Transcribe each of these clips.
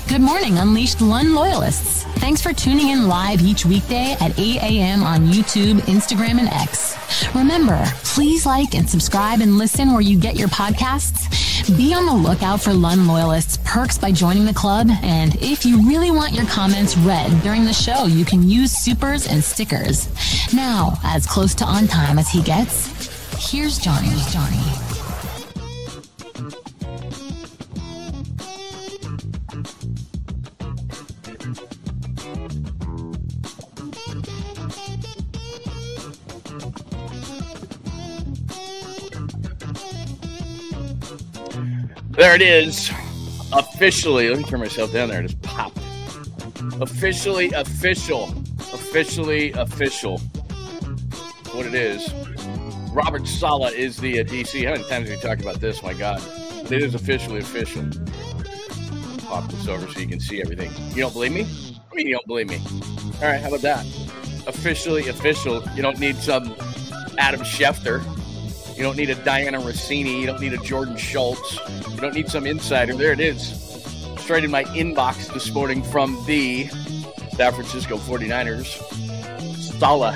Good morning, Unleashed Lund loyalists. Thanks for tuning in live each weekday at 8 a.m. on YouTube, Instagram, and X. Remember, please like and subscribe and listen where you get your podcasts. Be on the lookout for Lund loyalists perks by joining the club. And if you really want your comments read during the show, you can use supers and stickers. Now, as close to on time as he gets, here's Johnny. There it is. Officially, let me turn myself down there. It just popped. Officially official. What it is. Robert Saleh is the DC. How many times have we talked about this? My God. It is officially official. Pop this over so you can see everything. You don't believe me? I mean, you don't believe me. All right, how about that? Officially official. You don't need some Adam Schefter. You don't need a Diana Rossini. You don't need a Jordan Schultz. You don't need some insider. There it is. Straight in my inbox this morning from the San Francisco 49ers. Saleh,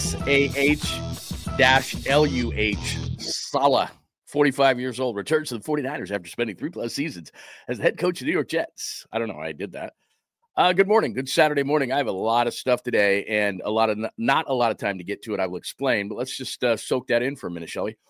S-A-H-L-U-H. Saleh, 45 years old, returns to the 49ers after spending 3+ seasons as the head coach of the New York Jets. I don't know how I did that. Good morning. Good Saturday morning. I have a lot of stuff today and not a lot of time to get to it. I will explain, but let's just soak that in for a minute, shall we?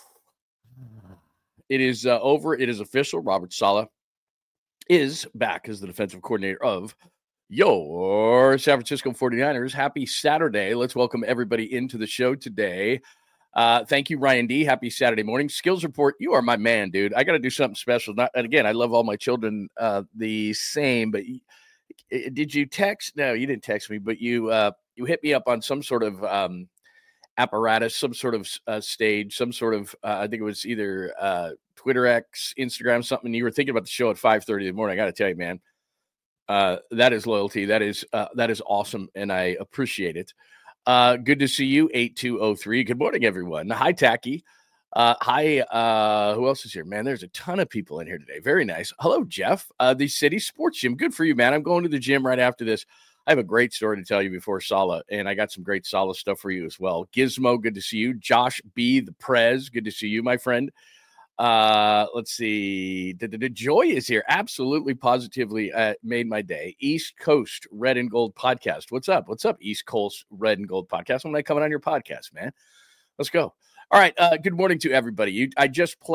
It is over. It is official. Robert Saleh is back as the defensive coordinator of your San Francisco 49ers. Happy Saturday. Let's welcome everybody into the show today. Thank you, Ryan D. Happy Saturday morning. Skills Report, you are my man, dude. I got to do something special. And again, I love all my children the same, but did you text? No, you didn't text me, but you hit me up on some sort of apparatus, some sort of stage, some sort of I think it was either Twitter, X, Instagram, something. You were thinking about the show at 5:30 in the morning. I got to tell you, man, that is loyalty. That is awesome, and I appreciate it. Good to see you, 8203. Good morning, everyone. Hi, Tacky. Hi, who else is here? Man, there's a ton of people in here today. Very nice. Hello, Jeff, the City Sports Gym. Good for you, man. I'm going to the gym right after this. I have a great story to tell you before Saleh, and I got some great Saleh stuff for you as well. Gizmo, good to see you. Josh B, the Prez, good to see you, my friend. Let's see. The Joy is here. Absolutely, positively made my day. East Coast Red and Gold Podcast. What's up? What's up, East Coast Red and Gold Podcast? When am I coming on your podcast, man? Let's go. All right. Good morning to everybody. I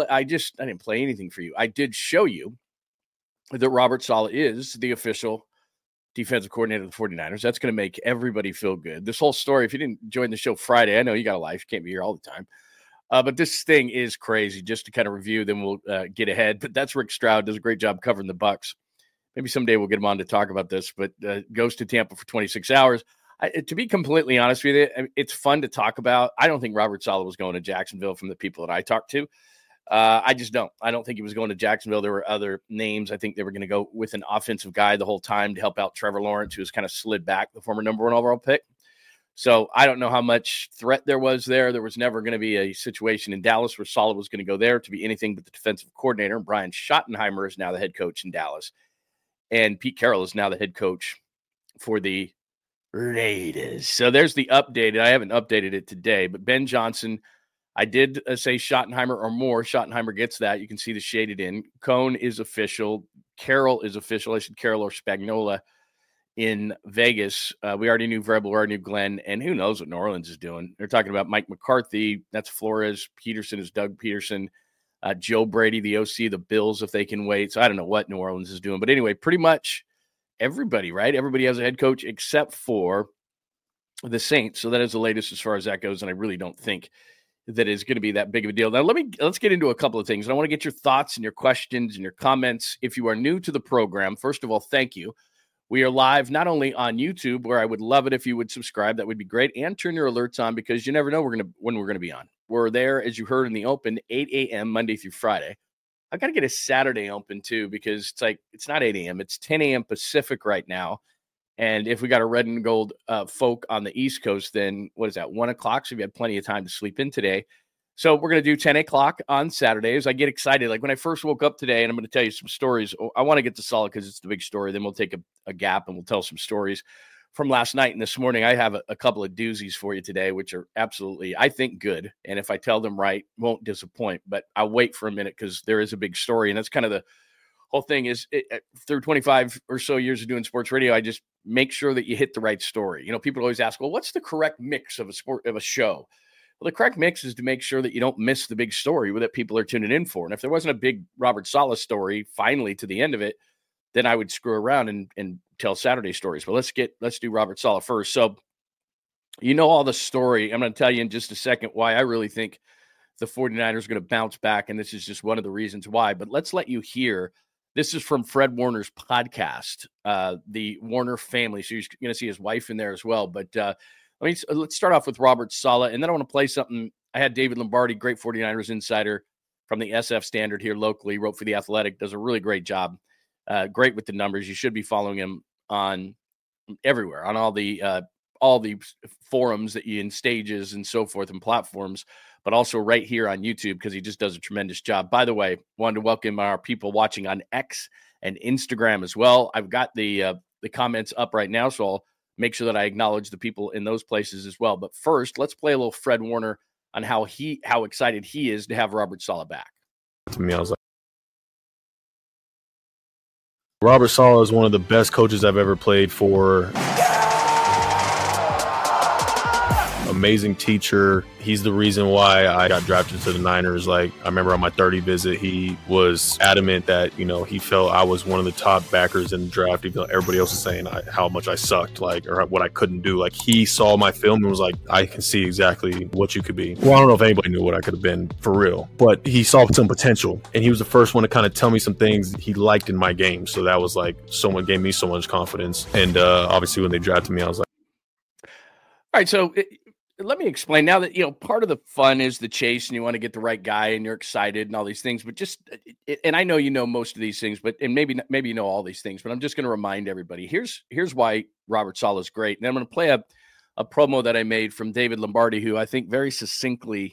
didn't play anything for you. I did show you that Robert Saleh is the official defensive coordinator of the 49ers. That's going to make everybody feel good. This whole story, if you didn't join the show Friday, I know you got a life. You can't be here all the time. But this thing is crazy. Just to kind of review, then we'll get ahead. But that's Rick Stroud. Does a great job covering the Bucs. Maybe someday we'll get him on to talk about this. But goes to Tampa for 26 hours. To be completely honest with you, it's fun to talk about. I don't think Robert Saleh was going to Jacksonville from the people that I talked to. I just don't. I don't think he was going to Jacksonville. There were other names. I think they were going to go with an offensive guy the whole time to help out Trevor Lawrence, who has kind of slid back, the former number 1 overall pick. So I don't know how much threat there was there. There was never going to be a situation in Dallas where Saleh was going to go there to be anything but the defensive coordinator. Brian Schottenheimer is now the head coach in Dallas. And Pete Carroll is now the head coach for the Raiders. So there's the update. I haven't updated it today, but Ben Johnson, I did say Schottenheimer or more. Schottenheimer gets that. You can see the shaded in. Cohn is official. Carroll is official. I said Carroll or Spagnuolo in Vegas. We already knew Vrabel, we already knew Glenn, and who knows what New Orleans is doing. They're talking about Mike McCarthy. That's Flores. Peterson is Doug Peterson. Joe Brady, the OC, the Bills, if they can wait. So I don't know what New Orleans is doing. But anyway, pretty much everybody, right? Everybody has a head coach except for the Saints. So that is the latest as far as that goes, and I really don't think that is going to be that big of a deal. Now, let's get into a couple of things. And I want to get your thoughts and your questions and your comments. If you are new to the program, first of all, thank you. We are live not only on YouTube, where I would love it if you would subscribe. That would be great. And turn your alerts on, because you never know when we're going to be on. We're there, as you heard in the open, 8 a.m. Monday through Friday. I got to get a Saturday open, too, because it's not 8 a.m. It's 10 a.m. Pacific right now. And if we got a red and gold folk on the East Coast, then what is that, 1 o'clock? So we had plenty of time to sleep in today. So we're going to do 10 o'clock on Saturdays. I get excited. Like when I first woke up today, and I'm going to tell you some stories. I want to get to Saleh because it's the big story. Then we'll take a gap and we'll tell some stories from last night and this morning. I have a couple of doozies for you today, which are absolutely, I think, good. And if I tell them right, won't disappoint. But I'll wait for a minute because there is a big story. And that's kind of the whole thing is through 25 or so years of doing sports radio, I just make sure that you hit the right story. You know, people always ask, well, what's the correct mix of a show? Well, the correct mix is to make sure that you don't miss the big story that people are tuning in for. And if there wasn't a big Robert Saleh story finally to the end of it, then I would screw around and tell Saturday stories. But let's do Robert Saleh first. So, you know, all the story. I'm going to tell you in just a second why I really think the 49ers are going to bounce back. And this is just one of the reasons why. But let's let you hear. This is from Fred Warner's podcast, the Warner family. So you're going to see his wife in there as well. But let's start off with Robert Saleh, and then I want to play something. I had David Lombardi, great 49ers insider from the SF Standard here locally, wrote for The Athletic, does a really great job, great with the numbers. You should be following him on everywhere, on all the forums that you in stages and so forth and platforms, but also right here on YouTube because he just does a tremendous job. By the way, wanted to welcome our people watching on X and Instagram as well. I've got the comments up right now, so I'll make sure that I acknowledge the people in those places as well. But first, let's play a little Fred Warner on how excited he is to have Robert Saleh back. To me, I was like, Robert Saleh is one of the best coaches I've ever played for. Amazing teacher. He's the reason why I got drafted to the Niners. Like, I remember on my 30 visit, he was adamant that, you know, he felt I was one of the top backers in the draft, even though everybody else was saying how much I sucked, like, or what I couldn't do. Like, he saw my film and was like, I can see exactly what you could be. Well, I don't know if anybody knew what I could have been for real, but he saw some potential, and he was the first one to kind of tell me some things he liked in my game. So that was like, someone gave me so much confidence. And obviously when they drafted me, I was like, all right, so let me explain now that, you know, part of the fun is the chase and you want to get the right guy and you're excited and all these things, but just, and I know you know most of these things, but, and maybe you know all these things, but I'm just going to remind everybody, here's why Robert Saleh is great. And I'm going to play a promo that I made from David Lombardi, who I think very succinctly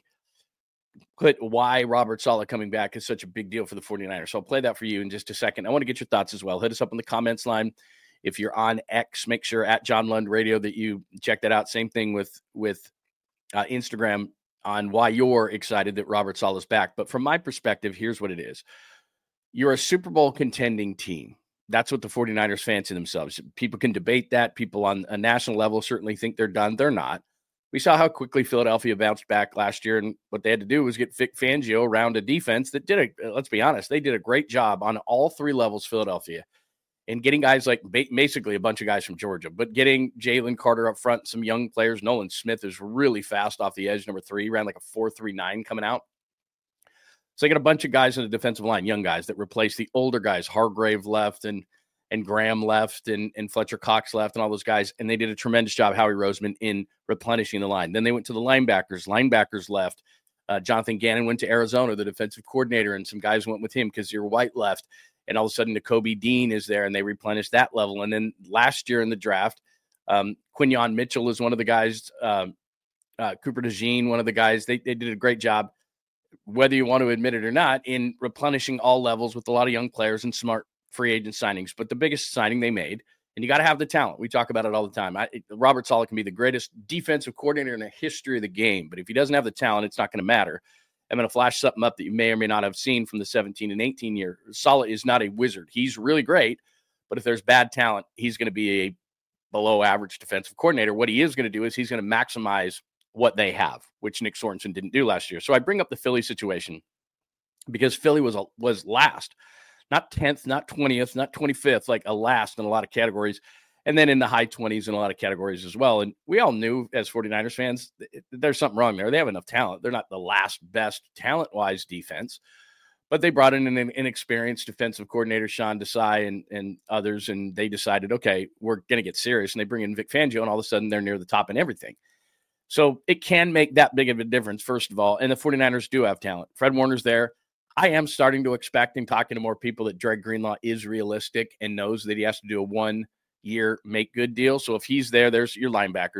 put why Robert Saleh coming back is such a big deal for the 49ers. So I'll play that for you in just a second. I want to get your thoughts as well. Hit us up in the comments line. If you're on X, make sure at John Lund Radio that you check that out. Same thing with Instagram on why you're excited that Robert Saleh is back. But from my perspective, here's what it is. You're a Super Bowl contending team. That's what the 49ers fancy themselves. People can debate that. People on a national level certainly think they're done. They're not. We saw how quickly Philadelphia bounced back last year, and what they had to do was get Vic Fangio around a defense that let's be honest, they did a great job on all three levels, Philadelphia. And getting guys like basically a bunch of guys from Georgia, but getting Jalen Carter up front, some young players. Nolan Smith is really fast off the edge, number 3, ran like a 4.39 coming out. So they got a bunch of guys on the defensive line, young guys that replace the older guys. Hargrave left and Graham left and Fletcher Cox left and all those guys. And they did a tremendous job, Howie Roseman, in replenishing the line. Then they went to the linebackers. Linebackers left. Jonathan Gannon went to Arizona, the defensive coordinator, and some guys went with him because Zero White left. And all of a sudden, Nakobe Dean is there, and they replenished that level. And then last year in the draft, Quinyon Mitchell is one of the guys. Cooper DeJean, one of the guys. They did a great job, whether you want to admit it or not, in replenishing all levels with a lot of young players and smart free agent signings. But the biggest signing they made, and you got to have the talent. We talk about it all the time. Robert Saleh can be the greatest defensive coordinator in the history of the game, but if he doesn't have the talent, it's not going to matter. I'm going to flash something up that you may or may not have seen from the 17 and 18 year. Saleh is not a wizard. He's really great, but if there's bad talent, he's going to be a below average defensive coordinator. What he is going to do is he's going to maximize what they have, which Nick Sorensen didn't do last year. So I bring up the Philly situation because Philly was last, not 10th, not 20th, not 25th, like a last in a lot of categories. And then in the high 20s in a lot of categories as well. And we all knew as 49ers fans, there's something wrong there. They have enough talent. They're not the last best talent-wise defense, but they brought in an inexperienced defensive coordinator, Sean Desai and others, and they decided, okay, we're going to get serious. And they bring in Vic Fangio, and all of a sudden they're near the top in everything. So it can make that big of a difference, first of all. And the 49ers do have talent. Fred Warner's there. I am starting to expect, and talking to more people, that Dre Greenlaw is realistic and knows that he has to do a 1-year make good deal. So if he's there, there's your linebackers.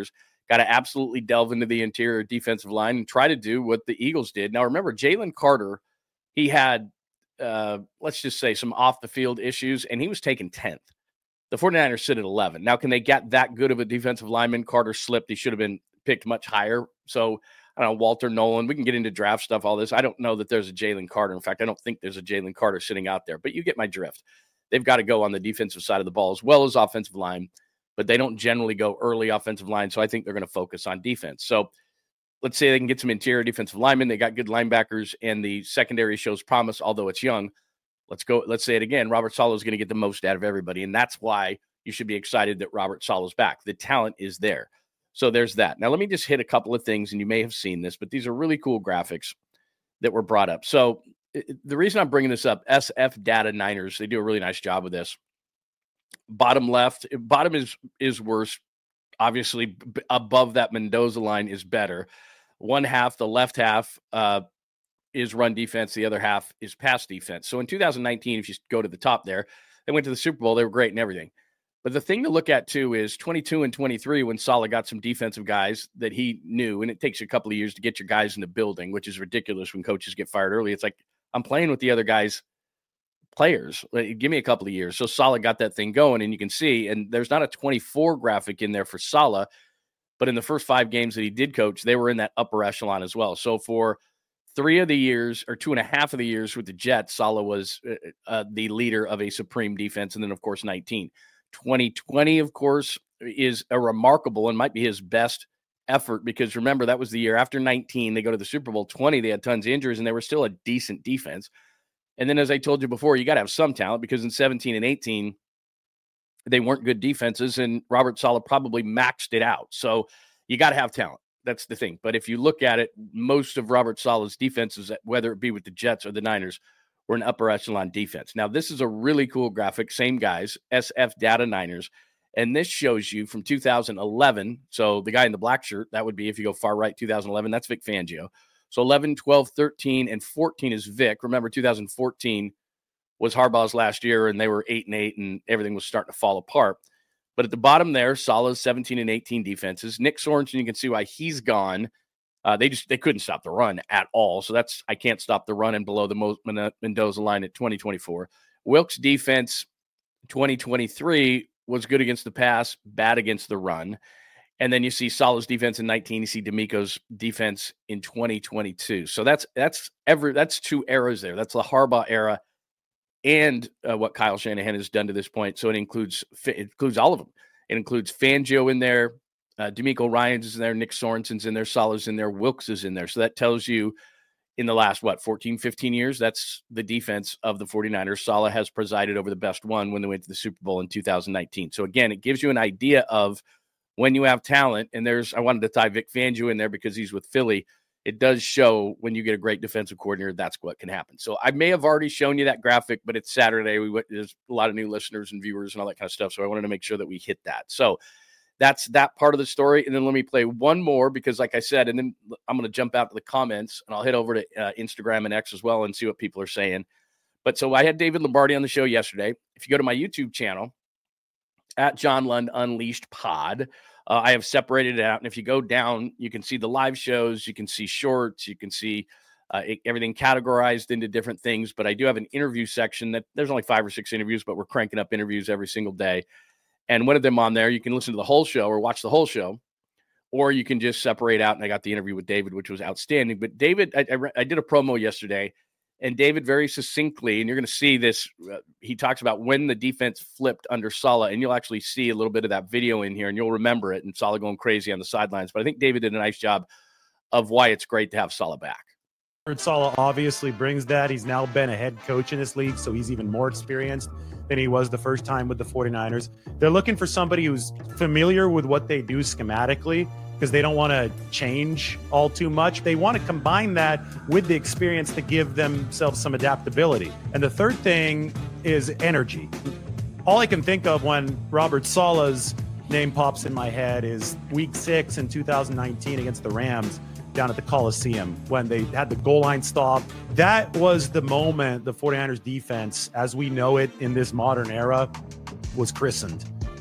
Got to absolutely delve into the interior defensive line and try to do what the Eagles did. Now, remember, Jalen Carter, he had, let's just say, some off-the-field issues, and he was taken 10th. The 49ers sit at 11. Now, can they get that good of a defensive lineman? Carter slipped. He should have been picked much higher. So, I don't know, Walter Nolan. We can get into draft stuff, all this. I don't know that there's a Jalen Carter. In fact, I don't think there's a Jalen Carter sitting out there. But you get my drift. They've got to go on the defensive side of the ball as well as offensive line. But they don't generally go early offensive line, so I think they're going to focus on defense. So let's say they can get some interior defensive linemen. They got good linebackers, and the secondary shows promise, although it's young. Let's say it again. Robert Saleh is going to get the most out of everybody, and that's why you should be excited that Robert Saleh is back. The talent is there. So there's that. Now let me just hit a couple of things, and you may have seen this, but these are really cool graphics that were brought up. So the reason I'm bringing this up, SF Data Niners, they do a really nice job with this. Bottom left, bottom is worse. Obviously, above that Mendoza line is better. One half, the left half, is run defense. The other half is pass defense. So in 2019, if you go to the top there, they went to the Super Bowl. They were great and everything. But the thing to look at, too, is 22 and 23 when Saleh got some defensive guys that he knew, and it takes you a couple of years to get your guys in the building, which is ridiculous when coaches get fired early. It's like, I'm playing with the other guys' players. Give me a couple of years. So Saleh got that thing going, and you can see, and there's not a 24 graphic in there for Saleh, but in the first 5 games that he did coach, they were in that upper echelon as well. So for 3 of the years, or 2.5 of the years with the Jets, Saleh was the leader of a supreme defense, and then, of course, 19. 2020, of course, is a remarkable and might be his best effort, because remember, that was the year after 19, they go to the Super Bowl. 20, they had tons of injuries, and they were still a decent defense. And then, as I told you before, you got to have some talent, because in 17 and 18, they weren't good defenses, and Robert Saleh probably maxed it out. So you got to have talent. That's the thing. But if you look at it, most of Robert Saleh's defenses, whether it be with the Jets or the Niners, were an upper echelon defense. Now, this is a really cool graphic. Same guys, SF Data Niners. And this shows you from 2011. So the guy in the black shirt, that would be, if you go far right, 2011, that's Vic Fangio. So 11, 12, 13, and 14 is Vic. Remember, 2014 was Harbaugh's last year, and they were 8-8, and everything was starting to fall apart. But at the bottom there, Saleh's 17 and 18 defenses. Nick Sorensen, you can see why he's gone. They couldn't stop the run at all. So I can't stop the run and below the Mendoza line at 2024. Wilkes' defense 2023 was good against the pass, bad against the run. And then you see Saleh's defense in 19. You see D'Amico's defense in 2022. So that's 2 eras there. That's the Harbaugh era and what Kyle Shanahan has done to this point. So it includes all of them. It includes Fangio in there, D'Amico Ryans is in there, Nick Sorensen's in there, Saleh's in there, Wilkes is in there. So that tells you in the last, 14, 15 years, that's the defense of the 49ers. Saleh has presided over the best one when they went to the Super Bowl in 2019. So again, it gives you an idea of when you have talent, and I wanted to tie Vic Fangio in there because he's with Philly. It does show when you get a great defensive coordinator, that's what can happen. So I may have already shown you that graphic, but it's Saturday. There's a lot of new listeners and viewers and all that kind of stuff. So I wanted to make sure that we hit that. So that's that part of the story. And then let me play one more, because like I said, and then I'm going to jump out to the comments, and I'll head over to Instagram and X as well and see what people are saying. But so I had David Lombardi on the show yesterday. If you go to my YouTube channel, at John Lund Unleashed Pod, I have separated it out. And if you go down, you can see the live shows, you can see shorts, you can see everything categorized into different things. But I do have an interview section that there's only 5 or 6 interviews, but we're cranking up interviews every single day. And one of them on there, you can listen to the whole show or watch the whole show, or you can just separate out. And I got the interview with David, which was outstanding. But David, I did a promo yesterday, and David very succinctly, and you're going to see this, he talks about when the defense flipped under Saleh, and you'll actually see a little bit of that video in here, and you'll remember it, and Saleh going crazy on the sidelines. But I think David did a nice job of why it's great to have Saleh back. Saleh obviously brings that. He's now been a head coach in this league, so he's even more experienced than he was the first time with the 49ers. They're looking for somebody who's familiar with what they do schematically, because they don't want to change all too much. They want to combine that with the experience to give themselves some adaptability. And the third thing is energy. All I can think of when Robert Saleh's name pops in my head is Week 6 in 2019 against the Rams down at the Coliseum when they had the goal line stop. That was the moment the 49ers defense, as we know it in this modern era, was christened.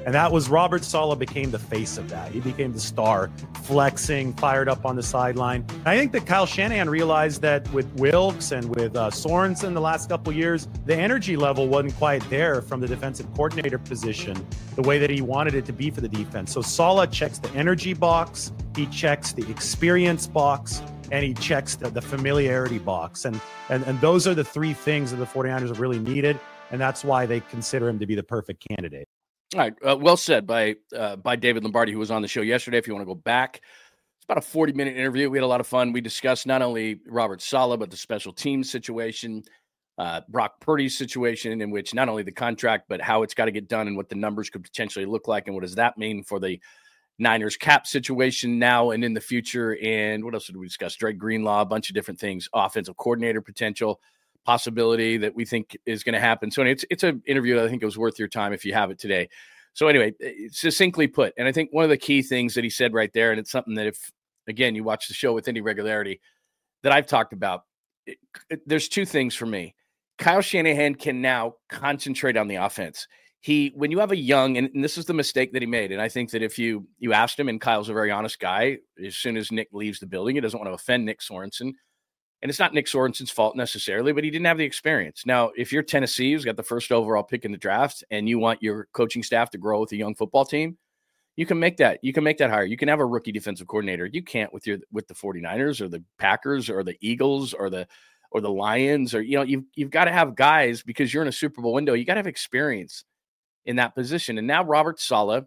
And that was Robert Saleh became the face of that. He became the star, flexing, fired up on the sideline. And I think that Kyle Shanahan realized that with Wilks and with Sorensen the last couple of years, the energy level wasn't quite there from the defensive coordinator position, the way that he wanted it to be for the defense. So Saleh checks the energy box, he checks the experience box, and he checks the familiarity box. And those are the three things that the 49ers have really needed, and that's why they consider him to be the perfect candidate. All right. Well said by David Lombardi, who was on the show yesterday. If you want to go back, it's about a 40-minute interview. We had a lot of fun. We discussed not only Robert Saleh, but the special teams situation, Brock Purdy's situation, in which not only the contract, but how it's got to get done and what the numbers could potentially look like. And what does that mean for the Niners cap situation now and in the future? And what else did we discuss? Dre Greenlaw, a bunch of different things, offensive coordinator potential possibility that we think is going to happen. So it's an interview that I think it was worth your time if you have it today. So anyway, succinctly put, and I think one of the key things that he said right there, and it's something that if, again, you watch the show with any regularity that I've talked about, there's two things for me. Kyle Shanahan can now concentrate on the offense. When you have a young, and this is the mistake that he made, and I think that if you asked him, and Kyle's a very honest guy, as soon as Nick leaves the building, he doesn't want to offend Nick Sorensen. And it's not Nick Sorensen's fault necessarily, but he didn't have the experience. Now, if you're Tennessee, who's got the first overall pick in the draft, and you want your coaching staff to grow with a young football team, you can make that. You can make that hire. You can have a rookie defensive coordinator. You can't with the 49ers or the Packers or the Eagles or the Lions, or you've got to have guys, because you're in a Super Bowl window. You got to have experience in that position. And now Robert Saleh,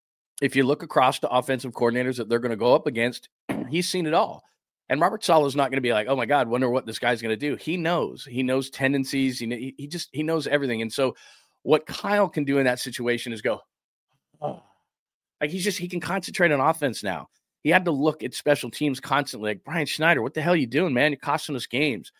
if you look across the offensive coordinators that they're going to go up against, he's seen it all. And Robert Saleh is not going to be like, oh my God, wonder what this guy's going to do. He knows tendencies. He knows everything. And so what Kyle can do in that situation is go, oh, like he can concentrate on offense now. He had to look at special teams constantly. Like, Brian Schneider, what the hell are you doing, man? You're costing us games.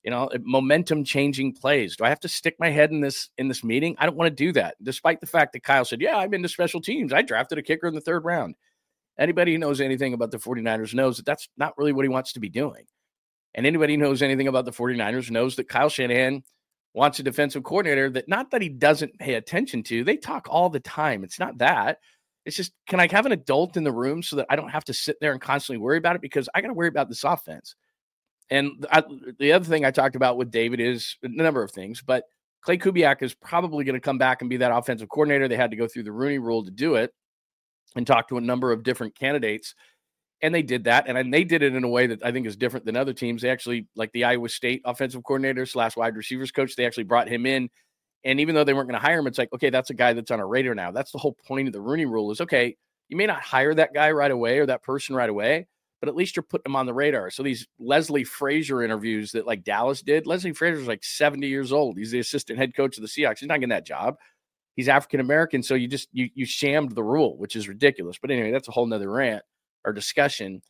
Momentum changing plays. Do I have to stick my head in this meeting? I don't want to do that. Despite the fact that Kyle said, yeah, I'm into special teams. I drafted a kicker in the 3rd round. Anybody who knows anything about the 49ers knows that that's not really what he wants to be doing. And anybody who knows anything about the 49ers knows that Kyle Shanahan wants a defensive coordinator that, not that he doesn't pay attention to, they talk all the time. It's not that. It's just, can I have an adult in the room so that I don't have to sit there and constantly worry about it? Because I got to worry about this offense. And the other thing I talked about with David is a number of things, but Clay Kubiak is probably going to come back and be that offensive coordinator. They had to go through the Rooney Rule to do it and talk to a number of different candidates. And they did that. And they did it in a way that I think is different than other teams. They actually, like the Iowa State offensive coordinator / wide receivers coach, they actually brought him in. And even though they weren't going to hire him, it's like, okay, that's a guy that's on our radar now. That's the whole point of the Rooney Rule is, okay, you may not hire that guy right away or that person right away, but at least you're putting them on the radar. So these Leslie Frazier interviews that like Dallas did, Leslie Frazier's like 70 years old. He's the assistant head coach of the Seahawks. He's not getting that job. He's African-American. So you shammed the rule, which is ridiculous. But anyway, that's a whole nother rant or discussion.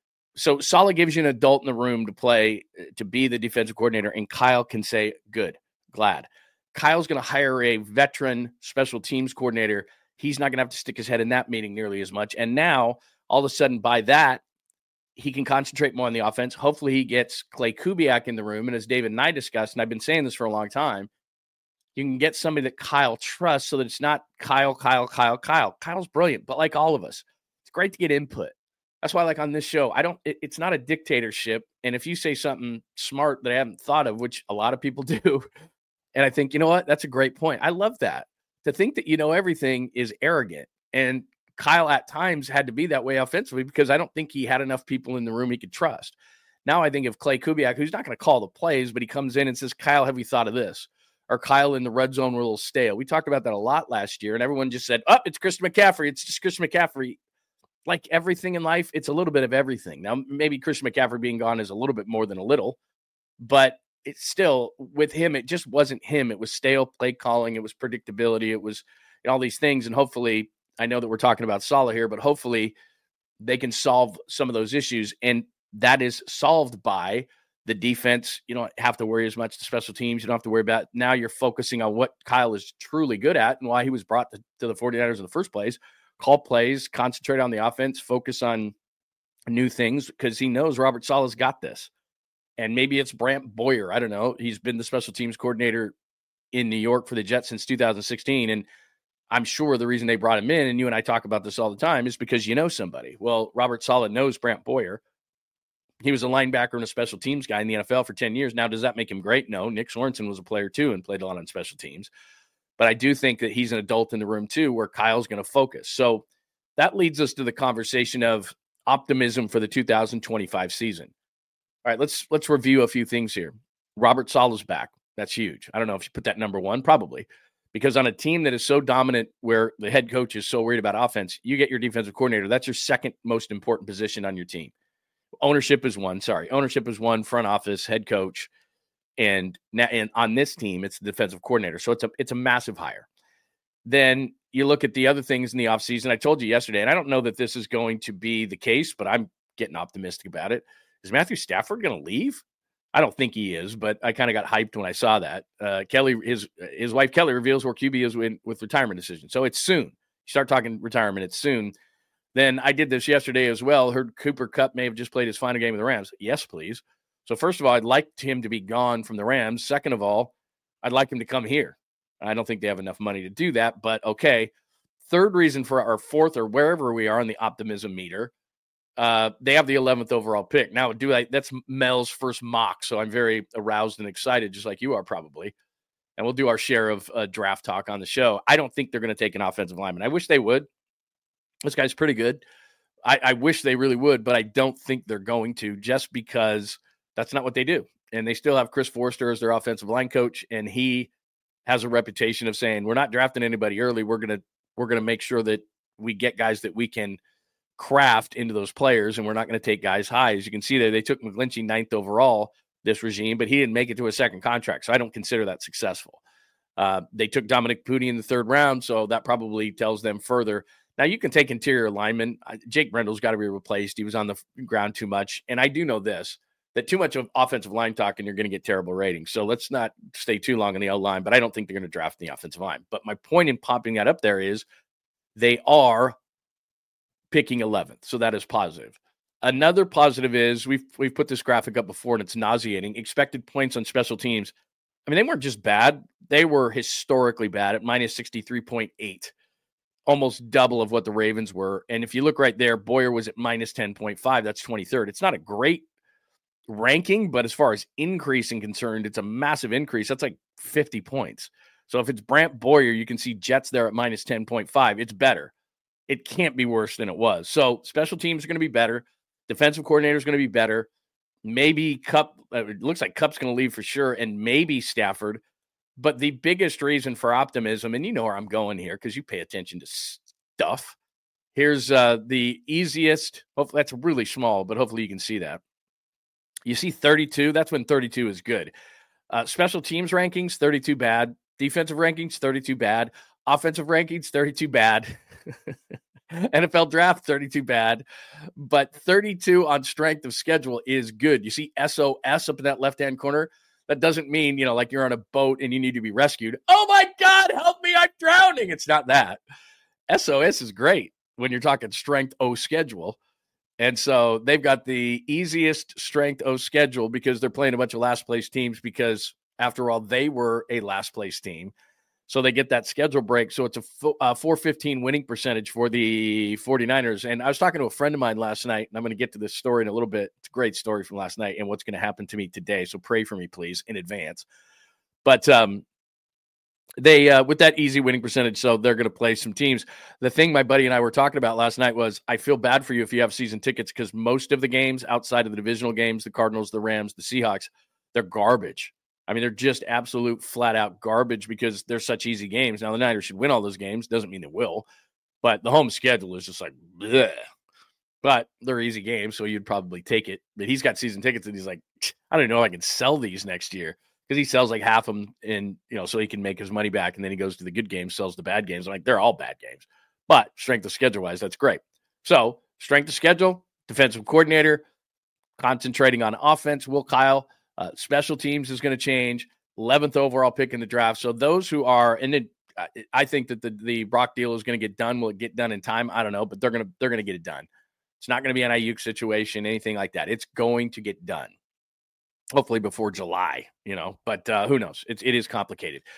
So Saleh gives you an adult in the room to play, to be the defensive coordinator. And Kyle can say, good, glad. Kyle's going to hire a veteran special teams coordinator. He's not going to have to stick his head in that meeting nearly as much. And now all of a sudden by that, he can concentrate more on the offense. Hopefully he gets Clay Kubiak in the room. And as David and I discussed, and I've been saying this for a long time, you can get somebody that Kyle trusts so that it's not Kyle. Kyle's brilliant, but like all of us, it's great to get input. That's why, like on this show, it's not a dictatorship. And if you say something smart that I haven't thought of, which a lot of people do, and I think, you know what, that's a great point. I love that. To think that you know everything is arrogant. And Kyle at times had to be that way offensively because I don't think he had enough people in the room he could trust. Now I think of Clay Kubiak, who's not going to call the plays, but he comes in and says, Kyle, have you thought of this? Or Kyle in the red zone were a little stale. We talked about that a lot last year, and everyone just said, oh, it's Christian McCaffrey. It's just Christian McCaffrey. Like everything in life, it's a little bit of everything. Now, maybe Christian McCaffrey being gone is a little bit more than a little, but it's still, with him, it just wasn't him. It was stale play calling. It was predictability. It was all these things. And hopefully, I know that we're talking about Saleh here, but hopefully they can solve some of those issues. And that is solved by the defense. You don't have to worry as much the special teams. You don't have to worry about, now you're focusing on what Kyle is truly good at and why he was brought to the 49ers in the first place. Call plays, concentrate on the offense, focus on new things, because he knows Robert Saleh's got this. And maybe it's Brant Boyer. I don't know. He's been the special teams coordinator in New York for the Jets since 2016. And I'm sure the reason they brought him in, and you and I talk about this all the time, is because you know somebody. Well, Robert Saleh knows Brant Boyer. He was a linebacker and a special teams guy in the NFL for 10 years. Now, does that make him great? No. Nick Sorensen was a player too and played a lot on special teams. But I do think that he's an adult in the room too, where Kyle's going to focus. So that leads us to the conversation of optimism for the 2025 season. All right, let's review a few things here. Robert Saleh's back. That's huge. I don't know if you put that number one, probably. Because on a team that is so dominant where the head coach is so worried about offense, you get your defensive coordinator. That's your second most important position on your team. Ownership is one. Front office, head coach. And on this team, it's the defensive coordinator. So it's a massive hire. Then you look at the other things in the offseason. I told you yesterday, and I don't know that this is going to be the case, but I'm getting optimistic about it. Is Matthew Stafford going to leave? I don't think he is, but I kind of got hyped when I saw that. Kelly, his wife Kelly, reveals where QB is with retirement decision. So it's soon. You start talking retirement, it's soon. Then I did this yesterday as well. Heard Cooper Kupp may have just played his final game with the Rams. Yes, please. So first of all, I'd like him to be gone from the Rams. Second of all, I'd like him to come here. I don't think they have enough money to do that, but okay. Third reason for our fourth or wherever we are on the optimism meter, they have the 11th overall pick. Now, that's Mel's first mock, so I'm very aroused and excited, just like you are probably. And we'll do our share of draft talk on the show. I don't think they're going to take an offensive lineman. I wish they would. This guy's pretty good. I wish they really would, but I don't think they're going to, just because that's not what they do. And they still have Chris Forster as their offensive line coach, and he has a reputation of saying, we're not drafting anybody early. We're gonna make sure that we get guys that we can craft into those players, and we're not going to take guys high. As you can see there, they took McGlinchey 9th overall, this regime, but he didn't make it to a second contract, so I don't consider that successful. They took Dominic Pudi in the 3rd round, so that probably tells them further. Now, you can take interior linemen. Jake Brendle's got to be replaced. He was on the ground too much. And I do know this, that too much of offensive line talk and you're going to get terrible ratings. So let's not stay too long on the L-line, but I don't think they're going to draft the offensive line. But my point in popping that up there is they are picking 11th. So that is positive. Another positive is we've put this graphic up before and it's nauseating. Expected points on special teams. I mean, they weren't just bad. They were historically bad at minus 63.8. Almost double of what the Ravens were. And if you look right there, Boyer was at minus 10.5. That's 23rd. It's not a great ranking, but as far as increasing concerned, it's a massive increase. That's like 50 points. So if it's Brant Boyer, you can see Jets there at minus 10.5. It's better. It can't be worse than it was. So special teams are going to be better. Defensive coordinator is going to be better. Maybe Kupp. It looks like Kupp's going to leave for sure, and maybe Stafford. But the biggest reason for optimism, and you know where I'm going here because you pay attention to stuff. Here's the easiest. Hopefully, that's really small, but hopefully you can see that. You see 32. That's when 32 is good. Special teams rankings, 32 bad. Defensive rankings, 32 bad. Offensive rankings, 32 bad. NFL draft, 32 bad. But 32 on strength of schedule is good. You see SOS up in that left-hand corner? That doesn't mean, like you're on a boat and you need to be rescued. Oh my God, help me, I'm drowning. It's not that. SOS is great when you're talking strength O schedule. And so they've got the easiest strength O schedule because they're playing a bunch of last place teams because after all, they were a last place team. So they get that schedule break. So it's a 415 winning percentage for the 49ers. And I was talking to a friend of mine last night, and I'm going to get to this story in a little bit. It's a great story from last night and what's going to happen to me today. So pray for me, please, in advance. But they with that easy winning percentage, so they're going to play some teams. The thing my buddy and I were talking about last night was I feel bad for you if you have season tickets because most of the games outside of the divisional games, the Cardinals, the Rams, the Seahawks, they're garbage. I mean, they're just absolute flat-out garbage because they're such easy games. Now, the Niners should win all those games. Doesn't mean they will. But the home schedule is just like, bleh. But they're easy games, so you'd probably take it. But he's got season tickets, and he's like, I don't even know if I can sell these next year because he sells like half of them so he can make his money back, and then he goes to the good games, sells the bad games. I'm like, they're all bad games. But strength of schedule-wise, that's great. So strength of schedule, defensive coordinator, concentrating on offense, Will Kyle. Special teams is going to change. 11th overall pick in the draft. So those who are, and then I think that the Brock deal is going to get done. Will it get done in time? I don't know, but they're going to get it done. It's not going to be an Ayuk situation, anything like that. It's going to get done. Hopefully before July, but who knows? It is complicated.